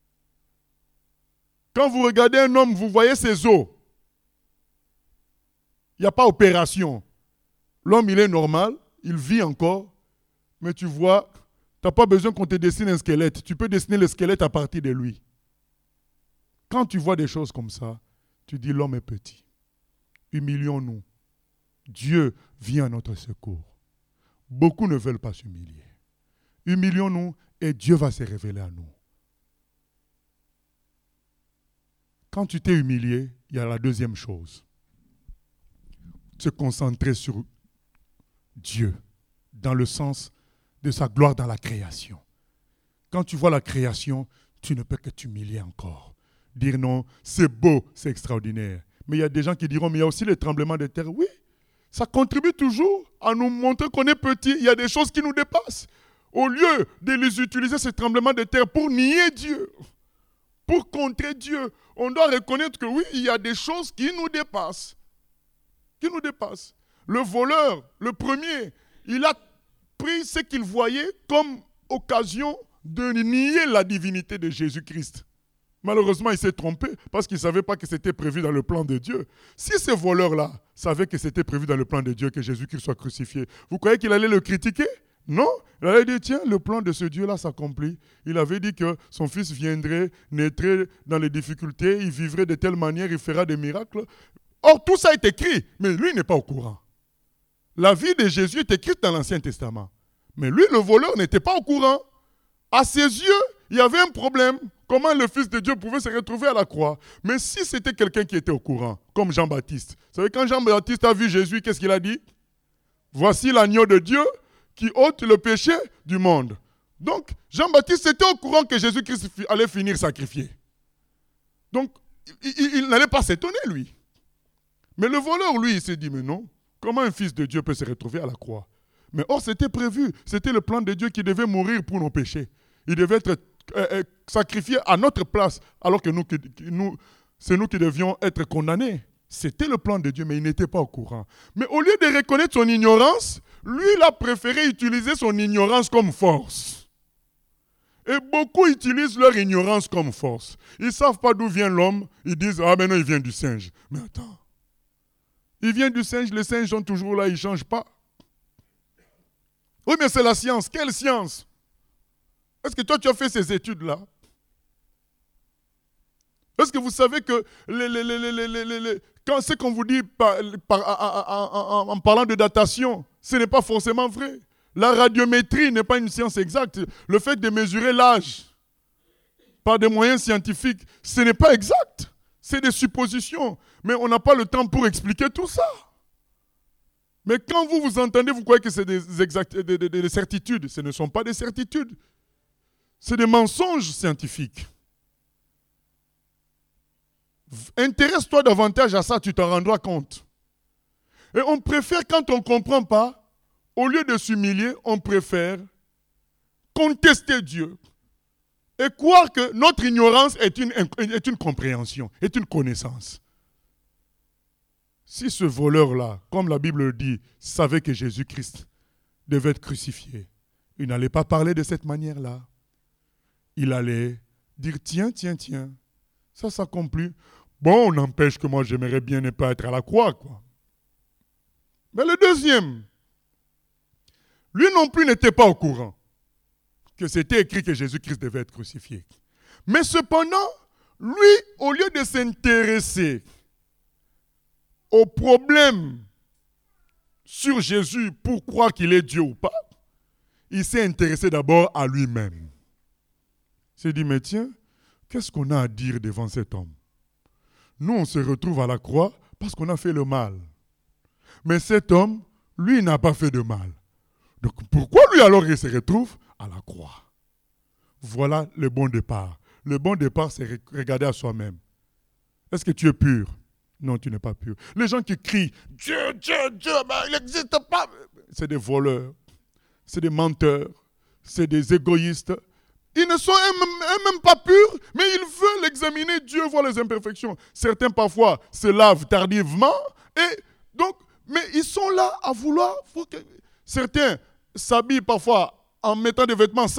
Quand vous regardez un homme, vous voyez ses os. Il n'y a pas opération. L'homme, il est normal, il vit encore, mais tu vois, tu n'as pas besoin qu'on te dessine un squelette. Tu peux dessiner le squelette à partir de lui. Quand tu vois des choses comme ça, tu dis l'homme est petit. Humilions-nous. Dieu vient à notre secours. Beaucoup ne veulent pas s'humilier. Humilions-nous et Dieu va se révéler à nous. Quand tu t'es humilié, il y a la deuxième chose. Se concentrer sur Dieu, dans le sens de sa gloire dans la création. Quand tu vois la création, tu ne peux que t'humilier encore. Dire non, c'est beau, c'est extraordinaire. Mais il y a des gens qui diront, mais il y a aussi les tremblements de terre. Oui, ça contribue toujours à nous montrer qu'on est petit. Il y a des choses qui nous dépassent. Au lieu de les utiliser, ces tremblements de terre, pour nier Dieu, pour contrer Dieu, on doit reconnaître que oui, il y a des choses qui nous dépassent. Qui nous dépassent. Le voleur, le premier, il a pris ce qu'il voyait comme occasion de nier la divinité de Jésus-Christ. Malheureusement, il s'est trompé parce qu'il ne savait pas que c'était prévu dans le plan de Dieu. Si ce voleur-là savait que c'était prévu dans le plan de Dieu que Jésus-Christ soit crucifié, vous croyez qu'il allait le critiquer? Non, il allait dire, tiens, le plan de ce Dieu-là s'accomplit. Il avait dit que son fils viendrait, naîtrait dans les difficultés, il vivrait de telle manière, il fera des miracles. Or, tout ça est écrit, mais lui n'est pas au courant. La vie de Jésus est écrite dans l'Ancien Testament. Mais lui, le voleur, n'était pas au courant. À ses yeux, il y avait un problème. Comment le Fils de Dieu pouvait se retrouver à la croix? Mais si c'était quelqu'un qui était au courant, comme Jean-Baptiste. Vous savez, quand Jean-Baptiste a vu Jésus, qu'est-ce qu'il a dit? Voici l'agneau de Dieu qui ôte le péché du monde. Donc, Jean-Baptiste était au courant que Jésus-Christ allait finir sacrifié. Donc, il, il, il n'allait pas s'étonner, lui. Mais le voleur, lui, il s'est dit, mais non, comment un fils de Dieu peut se retrouver à la croix? Mais or, c'était prévu. C'était le plan de Dieu qui devait mourir pour nos péchés. Il devait être euh, euh, sacrifié à notre place, alors que nous, nous, c'est nous qui devions être condamnés. C'était le plan de Dieu, mais il n'était pas au courant. Mais au lieu de reconnaître son ignorance, lui, il a préféré utiliser son ignorance comme force. Et beaucoup utilisent leur ignorance comme force. Ils ne savent pas d'où vient l'homme. Ils disent, ah mais non, il vient du singe. Mais attends. Il vient du singe, les singes sont toujours là, ils ne changent pas. Oui, mais c'est la science. Quelle science? Est-ce que toi, tu as fait ces études-là? Est-ce que vous savez que les, les, les, les, les, les, les, quand ce qu'on vous dit par, par, en, en, en parlant de datation, ce n'est pas forcément vrai. La radiométrie n'est pas une science exacte. Le fait de mesurer l'âge par des moyens scientifiques, ce n'est pas exact. C'est des suppositions. Mais on n'a pas le temps pour expliquer tout ça. Mais quand vous vous entendez, vous croyez que c'est des, exact, des, des, des certitudes. Ce ne sont pas des certitudes. C'est des mensonges scientifiques. Intéresse-toi davantage à ça, tu t'en rendras compte. Et on préfère, quand on ne comprend pas, au lieu de s'humilier, on préfère contester Dieu et croire que notre ignorance est une, est une compréhension, est une connaissance. Si ce voleur-là, comme la Bible le dit, savait que Jésus-Christ devait être crucifié, il n'allait pas parler de cette manière-là. Il allait dire, tiens, tiens, tiens, ça s'accomplit. Bon, n'empêche que moi, j'aimerais bien ne pas être à la croix, quoi. Mais le deuxième, lui non plus n'était pas au courant que c'était écrit que Jésus-Christ devait être crucifié. Mais cependant, lui, au lieu de s'intéresser au problème sur Jésus pour croire qu'il est Dieu ou pas, il s'est intéressé d'abord à lui-même. Il s'est dit, mais tiens, qu'est-ce qu'on a à dire devant cet homme? Nous, on se retrouve à la croix parce qu'on a fait le mal. Mais cet homme, lui, n'a pas fait de mal. Donc pourquoi lui alors il se retrouve à la croix? Voilà le bon départ. Le bon départ, c'est regarder à soi-même. Est-ce que tu es pur? Non, tu n'es pas pur. Les gens qui crient « Dieu, Dieu, Dieu, ben, il n'existe pas !» C'est des voleurs, c'est des menteurs, c'est des égoïstes. Ils ne sont eux-mêmes pas purs, mais ils veulent examiner Dieu, voir les imperfections. Certains parfois se lavent tardivement, et donc, mais ils sont là à vouloir... Que... Certains s'habillent parfois en mettant des vêtements sales,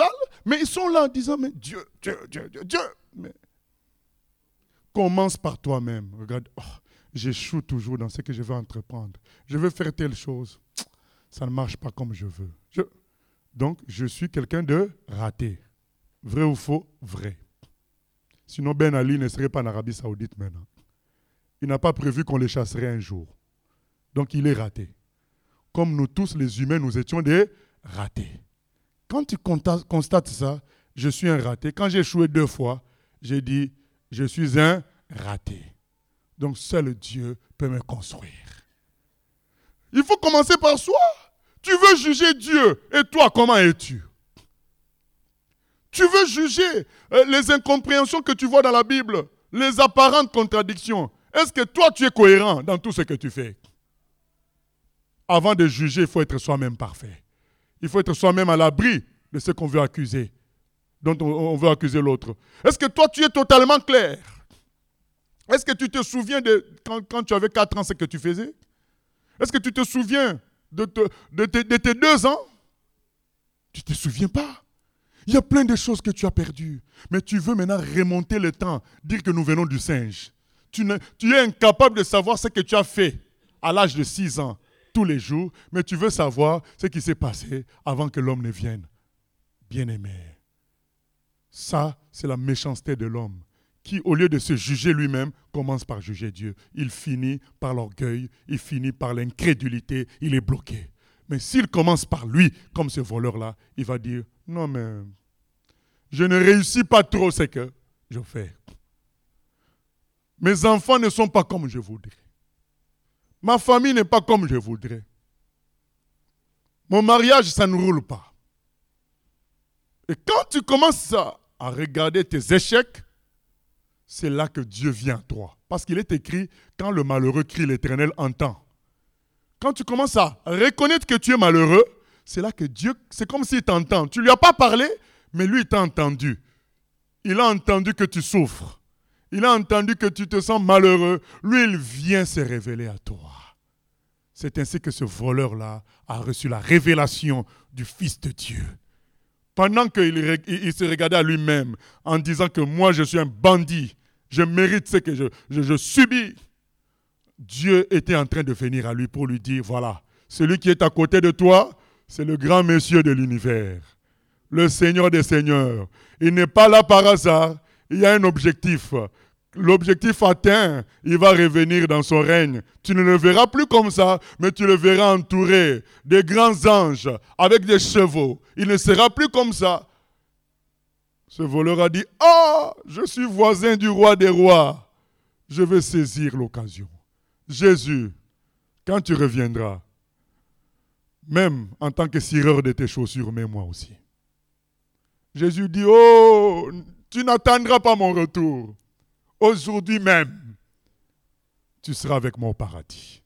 Mais ils sont là en disant, mais Dieu, Dieu, Dieu, Dieu, Dieu. Mais commence par toi-même. Regarde, oh, j'échoue toujours dans ce que je veux entreprendre. Je veux faire telle chose. Ça ne marche pas comme je veux. Je... Donc, je suis quelqu'un de raté. Vrai ou faux? Vrai. Sinon, Ben Ali ne serait pas en Arabie Saoudite maintenant. Il n'a pas prévu qu'on les chasserait un jour. Donc, il est raté. Comme nous tous, les humains, nous étions des ratés. Quand tu constates ça, je suis un raté. Quand j'ai échoué deux fois, j'ai dit, je suis un raté. Donc, seul Dieu peut me construire. Il faut commencer par soi. Tu veux juger Dieu. Et toi, comment es-tu? Tu veux juger euh, les incompréhensions que tu vois dans la Bible, les apparentes contradictions. Est-ce que toi, tu es cohérent dans tout ce que tu fais? Avant de juger, il faut être soi-même parfait. Il faut être soi-même à l'abri de ce qu'on veut accuser, dont on, on veut accuser l'autre. Est-ce que toi, tu es totalement clair? Est-ce que tu te souviens de quand, quand tu avais quatre ans, ce que tu faisais? Est-ce que tu te souviens de, te, de, te, de tes deux ans? Tu ne te souviens pas. Il y a plein de choses que tu as perdues. Mais tu veux maintenant remonter le temps, dire que nous venons du singe. Tu, ne, tu es incapable de savoir ce que tu as fait à l'âge de six ans, tous les jours, mais tu veux savoir ce qui s'est passé avant que l'homme ne vienne. Bien-aimé, ça, c'est la méchanceté de l'homme qui, au lieu de se juger lui-même, commence par juger Dieu. Il finit par l'orgueil, il finit par l'incrédulité, il est bloqué. Mais s'il commence par lui, comme ce voleur-là, il va dire, non mais, je ne réussis pas trop ce que je fais. Mes enfants ne sont pas comme je voudrais. Ma famille n'est pas comme je voudrais. Mon mariage, ça ne roule pas. Et quand tu commences à, à regarder tes échecs, c'est là que Dieu vient à toi. Parce qu'il est écrit, quand le malheureux crie, l'Éternel entend. Quand tu commences à reconnaître que tu es malheureux, c'est là que Dieu, c'est comme s'il t'entend. Tu ne lui as pas parlé, mais lui, il t'a entendu. Il a entendu que tu souffres. Il a entendu que tu te sens malheureux. Lui, il vient se révéler à toi. C'est ainsi que ce voleur-là a reçu la révélation du Fils de Dieu. Pendant qu'il il, il se regardait à lui-même en disant que moi, je suis un bandit, je mérite ce que je, je, je subis, Dieu était en train de venir à lui pour lui dire, voilà, celui qui est à côté de toi, c'est le grand monsieur de l'univers, le Seigneur des Seigneurs. Il n'est pas là par hasard, il y a un objectif. L'objectif atteint, il va revenir dans son règne. Tu ne le verras plus comme ça, mais tu le verras entouré des grands anges avec des chevaux. Il ne sera plus comme ça. Ce voleur a dit, « Ah, je suis voisin du roi des rois. Je vais saisir l'occasion. » Jésus, quand tu reviendras, même en tant que cireur de tes chaussures, mets-moi aussi. Jésus dit, « Oh, tu n'attendras pas mon retour. Aujourd'hui même, tu seras avec moi au paradis.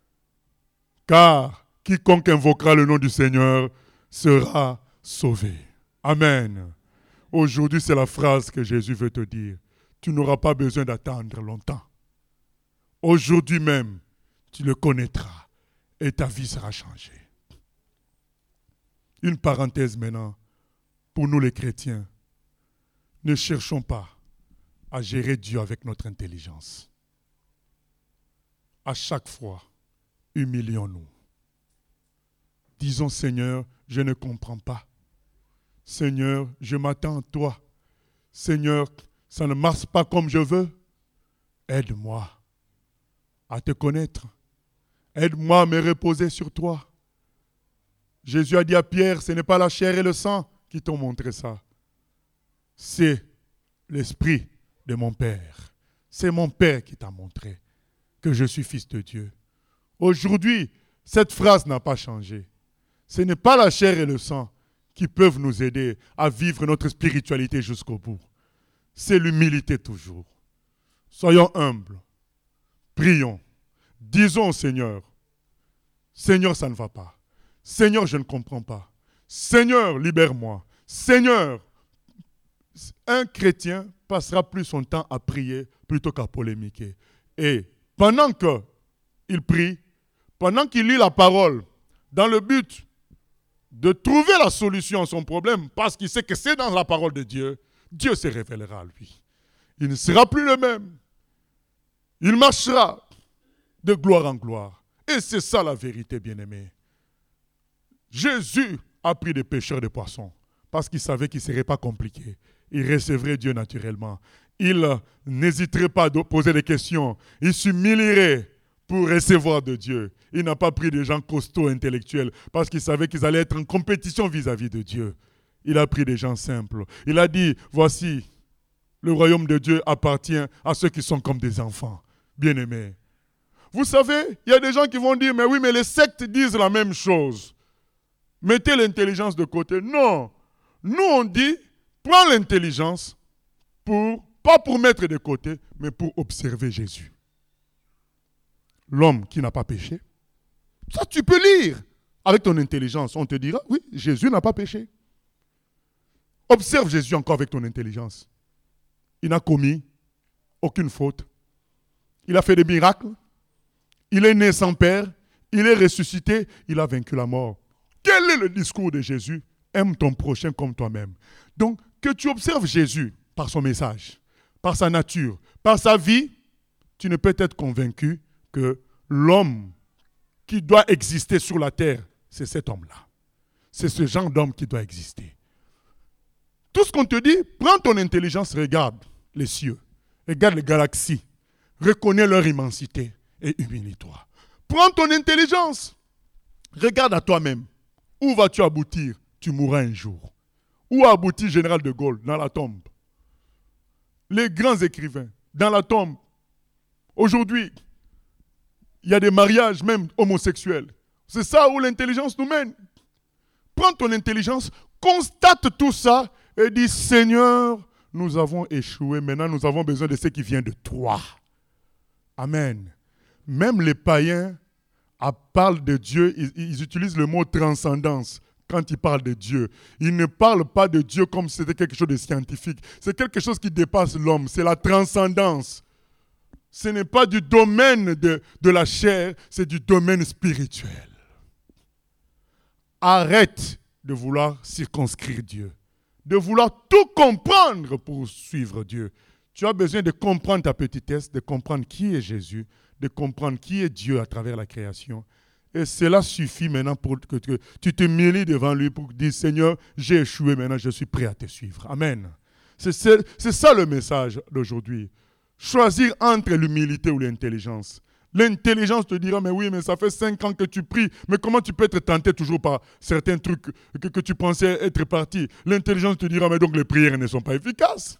Car quiconque invoquera le nom du Seigneur sera sauvé. » Amen. Aujourd'hui, c'est la phrase que Jésus veut te dire. Tu n'auras pas besoin d'attendre longtemps. Aujourd'hui même, tu le connaîtras et ta vie sera changée. Une parenthèse maintenant, pour nous les chrétiens. Ne cherchons pas à gérer Dieu avec notre intelligence. À chaque fois, humilions-nous. Disons, Seigneur, je ne comprends pas. Seigneur, je m'attends à toi. Seigneur, ça ne marche pas comme je veux. Aide-moi à te connaître. Aide-moi à me reposer sur toi. Jésus a dit à Pierre, ce n'est pas la chair et le sang qui t'ont montré ça. C'est l'Esprit de mon Père. C'est mon Père qui t'a montré que je suis fils de Dieu. Aujourd'hui, cette phrase n'a pas changé. Ce n'est pas la chair et le sang qui peuvent nous aider à vivre notre spiritualité jusqu'au bout. C'est l'humilité toujours. Soyons humbles. Prions. Disons au Seigneur, Seigneur, ça ne va pas. Seigneur, je ne comprends pas. Seigneur, libère-moi. Seigneur, un chrétien passera plus son temps à prier plutôt qu'à polémiquer. Et pendant qu'il prie, pendant qu'il lit la parole, dans le but de trouver la solution à son problème, parce qu'il sait que c'est dans la parole de Dieu, Dieu se révélera à lui. Il ne sera plus le même. Il marchera de gloire en gloire. Et c'est ça la vérité, bien-aimé. Jésus a pris des pêcheurs de poissons parce qu'il savait qu'il ne serait pas compliqué. Il recevrait Dieu naturellement. Il n'hésiterait pas à poser des questions. Il s'humilierait pour recevoir de Dieu. Il n'a pas pris des gens costauds intellectuels parce qu'il savait qu'ils allaient être en compétition vis-à-vis de Dieu. Il a pris des gens simples. Il a dit, voici, le royaume de Dieu appartient à ceux qui sont comme des enfants, bien-aimés. Vous savez, il y a des gens qui vont dire, mais oui, mais les sectes disent la même chose. Mettez l'intelligence de côté. Non. Nous, on dit, prends l'intelligence, pour, pas pour mettre de côté, mais pour observer Jésus. L'homme qui n'a pas péché. Ça, tu peux lire. Avec ton intelligence, on te dira, oui, Jésus n'a pas péché. Observe Jésus encore avec ton intelligence. Il n'a commis aucune faute. Il a fait des miracles. Il est né sans père. Il est ressuscité. Il a vaincu la mort. Quel est le discours de Jésus? Aime ton prochain comme toi-même. Donc, que tu observes Jésus par son message, par sa nature, par sa vie, tu ne peux être convaincu que l'homme qui doit exister sur la terre, c'est cet homme-là. C'est ce genre d'homme qui doit exister. Tout ce qu'on te dit, prends ton intelligence, regarde les cieux, regarde les galaxies, reconnais leur immensité et humilie-toi. Prends ton intelligence, regarde à toi-même. Où vas-tu aboutir? Tu mourras un jour. Où a abouti Général de Gaulle? Dans la tombe. Les grands écrivains, dans la tombe. Aujourd'hui, il y a des mariages même homosexuels. C'est ça où l'intelligence nous mène. Prends ton intelligence, constate tout ça et dis, Seigneur, nous avons échoué. Maintenant, nous avons besoin de ce qui vient de toi. Amen. Même les païens parlent de Dieu, ils, ils utilisent le mot transcendance quand ils parlent de Dieu. Ils ne parlent pas de Dieu comme si c'était quelque chose de scientifique. C'est quelque chose qui dépasse l'homme. C'est la transcendance. Ce n'est pas du domaine de, de la chair, c'est du domaine spirituel. Arrête de vouloir circonscrire Dieu, de vouloir tout comprendre pour suivre Dieu. Tu as besoin de comprendre ta petitesse, de comprendre qui est Jésus, de comprendre qui est Dieu à travers la création. Et cela suffit maintenant pour que tu te humilies devant lui pour dire, Seigneur, j'ai échoué, maintenant je suis prêt à te suivre. Amen. C'est, c'est, c'est ça le message d'aujourd'hui. Choisir entre l'humilité ou l'intelligence. L'intelligence te dira, mais oui, mais ça fait cinq ans que tu pries, mais comment tu peux être tenté toujours par certains trucs que, que tu pensais être parti? L'intelligence te dira, mais donc les prières ne sont pas efficaces.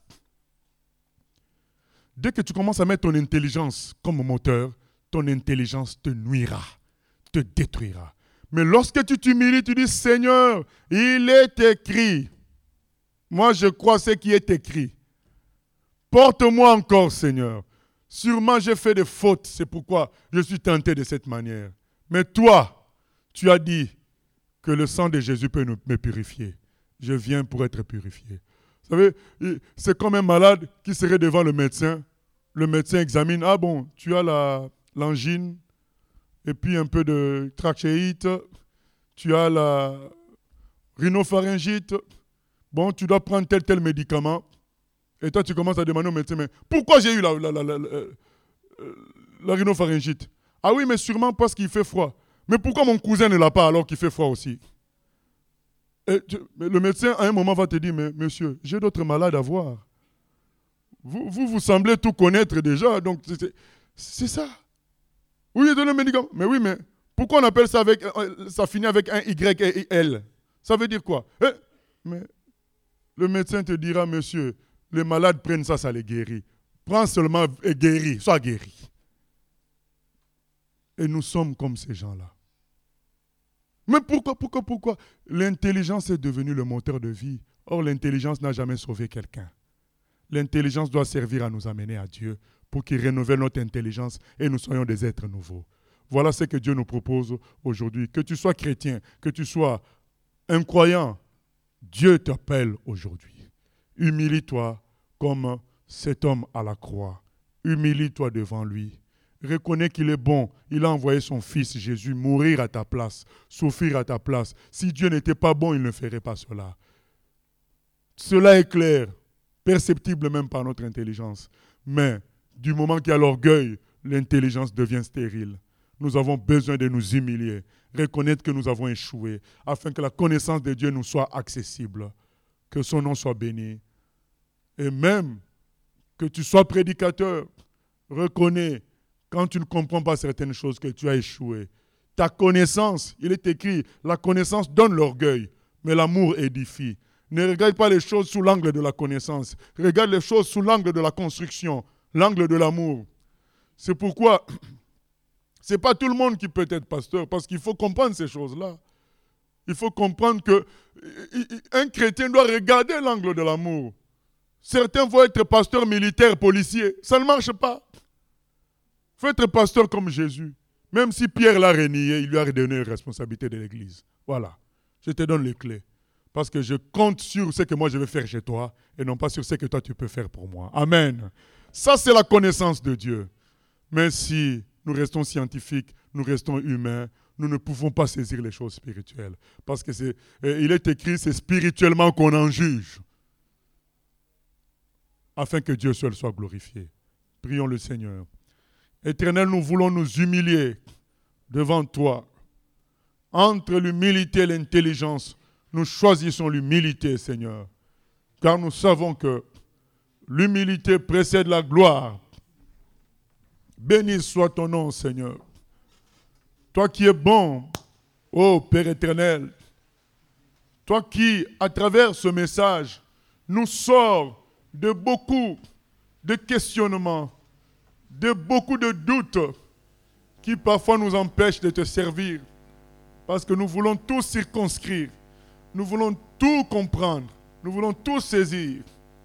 Dès que tu commences à mettre ton intelligence comme moteur, ton intelligence te nuira, te détruira. Mais lorsque tu t'humilies, tu dis, Seigneur, il est écrit. Moi, je crois ce qui est écrit. Porte-moi encore, Seigneur. Sûrement, j'ai fait des fautes. C'est pourquoi je suis tenté de cette manière. Mais toi, tu as dit que le sang de Jésus peut me purifier. Je viens pour être purifié. Vous savez, c'est comme un malade qui serait devant le médecin. Le médecin examine. Ah bon, tu as la, l'angine et puis un peu de trachéite. Tu as la rhinopharyngite. Bon, tu dois prendre tel tel médicament. Et toi, tu commences à demander au médecin, mais pourquoi j'ai eu la, la, la, la, la, la rhinopharyngite? Ah oui, mais sûrement parce qu'il fait froid. Mais pourquoi mon cousin ne l'a pas alors qu'il fait froid aussi? Et tu, le médecin, à un moment, va te dire, mais monsieur, j'ai d'autres malades à voir. Vous, vous, vous semblez tout connaître déjà, donc c'est, c'est, c'est ça. Oui, donne le médicament. Mais oui, mais pourquoi on appelle ça avec, ça finit avec un Y et L? Ça veut dire quoi? Eh, mais le médecin te dira, monsieur, les malades prennent ça, ça les guérit. Prends seulement et guéris, sois guéri. Et nous sommes comme ces gens-là. Mais pourquoi, pourquoi, pourquoi? L'intelligence est devenue le moteur de vie. Or, l'intelligence n'a jamais sauvé quelqu'un. L'intelligence doit servir à nous amener à Dieu pour qu'il renouvelle notre intelligence et nous soyons des êtres nouveaux. Voilà ce que Dieu nous propose aujourd'hui. Que tu sois chrétien, que tu sois un croyant, Dieu t'appelle aujourd'hui. Humilie-toi comme cet homme à la croix. Humilie-toi devant lui. Reconnais qu'il est bon. Il a envoyé son fils Jésus mourir à ta place, souffrir à ta place. Si Dieu n'était pas bon, il ne ferait pas cela. Cela est clair, perceptible même par notre intelligence. Mais du moment qu'il y a l'orgueil, l'intelligence devient stérile. Nous avons besoin de nous humilier, reconnaître que nous avons échoué, afin que la connaissance de Dieu nous soit accessible, que son nom soit béni. Et même que tu sois prédicateur, reconnais quand tu ne comprends pas certaines choses que tu as échoué. Ta connaissance, il est écrit, la connaissance donne l'orgueil, mais l'amour édifie. Ne regarde pas les choses sous l'angle de la connaissance. Regarde les choses sous l'angle de la construction, l'angle de l'amour. C'est pourquoi ce n'est pas tout le monde qui peut être pasteur, parce qu'il faut comprendre ces choses-là. Il faut comprendre qu'un chrétien doit regarder l'angle de l'amour. Certains vont être pasteurs militaires, policiers. Ça ne marche pas. Il faut être pasteur comme Jésus. Même si Pierre l'a renié, il lui a redonné la responsabilité de l'Église. Voilà. Je te donne les clés. Parce que je compte sur ce que moi je vais faire chez toi et non pas sur ce que toi tu peux faire pour moi. Amen. Ça, c'est la connaissance de Dieu. Mais si nous restons scientifiques, nous restons humains, nous ne pouvons pas saisir les choses spirituelles. Parce que c'est, il est écrit, c'est spirituellement qu'on en juge. Afin que Dieu seul soit glorifié. Prions le Seigneur. Éternel, nous voulons nous humilier devant toi. Entre l'humilité et l'intelligence, nous choisissons l'humilité, Seigneur. Car nous savons que l'humilité précède la gloire. Béni soit ton nom, Seigneur. Toi qui es bon, ô Père éternel. Toi qui, à travers ce message, nous sors de beaucoup de questionnements, de beaucoup de doutes qui parfois nous empêchent de te servir. Parce que nous voulons tout circonscrire. Nous voulons tout comprendre. Nous voulons tout saisir.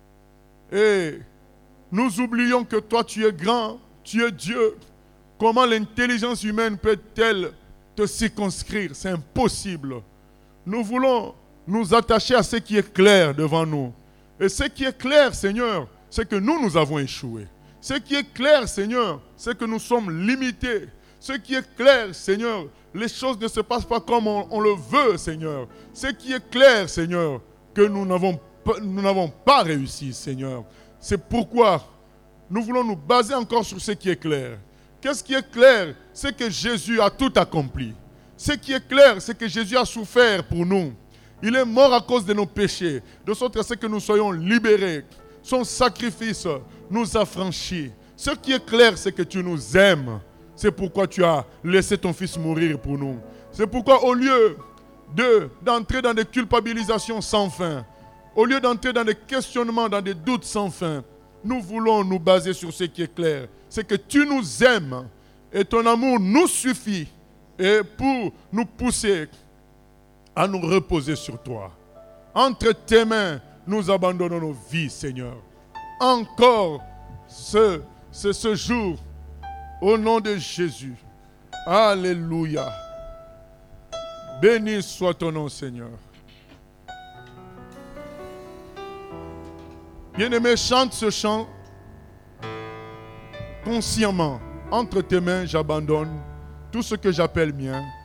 Et nous oublions que toi, tu es grand, tu es Dieu. Comment l'intelligence humaine peut-elle te circonscrire? C'est impossible. Nous voulons nous attacher à ce qui est clair devant nous. Et ce qui est clair, Seigneur, c'est que nous, nous avons échoué. Ce qui est clair, Seigneur, c'est que nous sommes limités. Ce qui est clair, Seigneur, les choses ne se passent pas comme on, on le veut, Seigneur. Ce qui est clair, Seigneur, que nous n'avons pas, nous n'avons pas réussi, Seigneur. C'est pourquoi nous voulons nous baser encore sur ce qui est clair. Qu'est-ce qui est clair? C'est que Jésus a tout accompli. Ce qui est clair, c'est que Jésus a souffert pour nous. Il est mort à cause de nos péchés, de sorte à ce que nous soyons libérés. Son sacrifice nous a franchis. Ce qui est clair, c'est que tu nous aimes. C'est pourquoi tu as laissé ton Fils mourir pour nous. C'est pourquoi au lieu de, d'entrer dans des culpabilisations sans fin, au lieu d'entrer dans des questionnements, dans des doutes sans fin, nous voulons nous baser sur ce qui est clair. C'est que tu nous aimes et ton amour nous suffit et pour nous pousser à nous reposer sur toi. Entre tes mains, nous abandonnons nos vies, Seigneur. Encore ce, ce, ce jour, au nom de Jésus. Alléluia. Béni soit ton nom, Seigneur. Bien-aimé, chante ce chant consciemment. Entre tes mains, j'abandonne tout ce que j'appelle mien.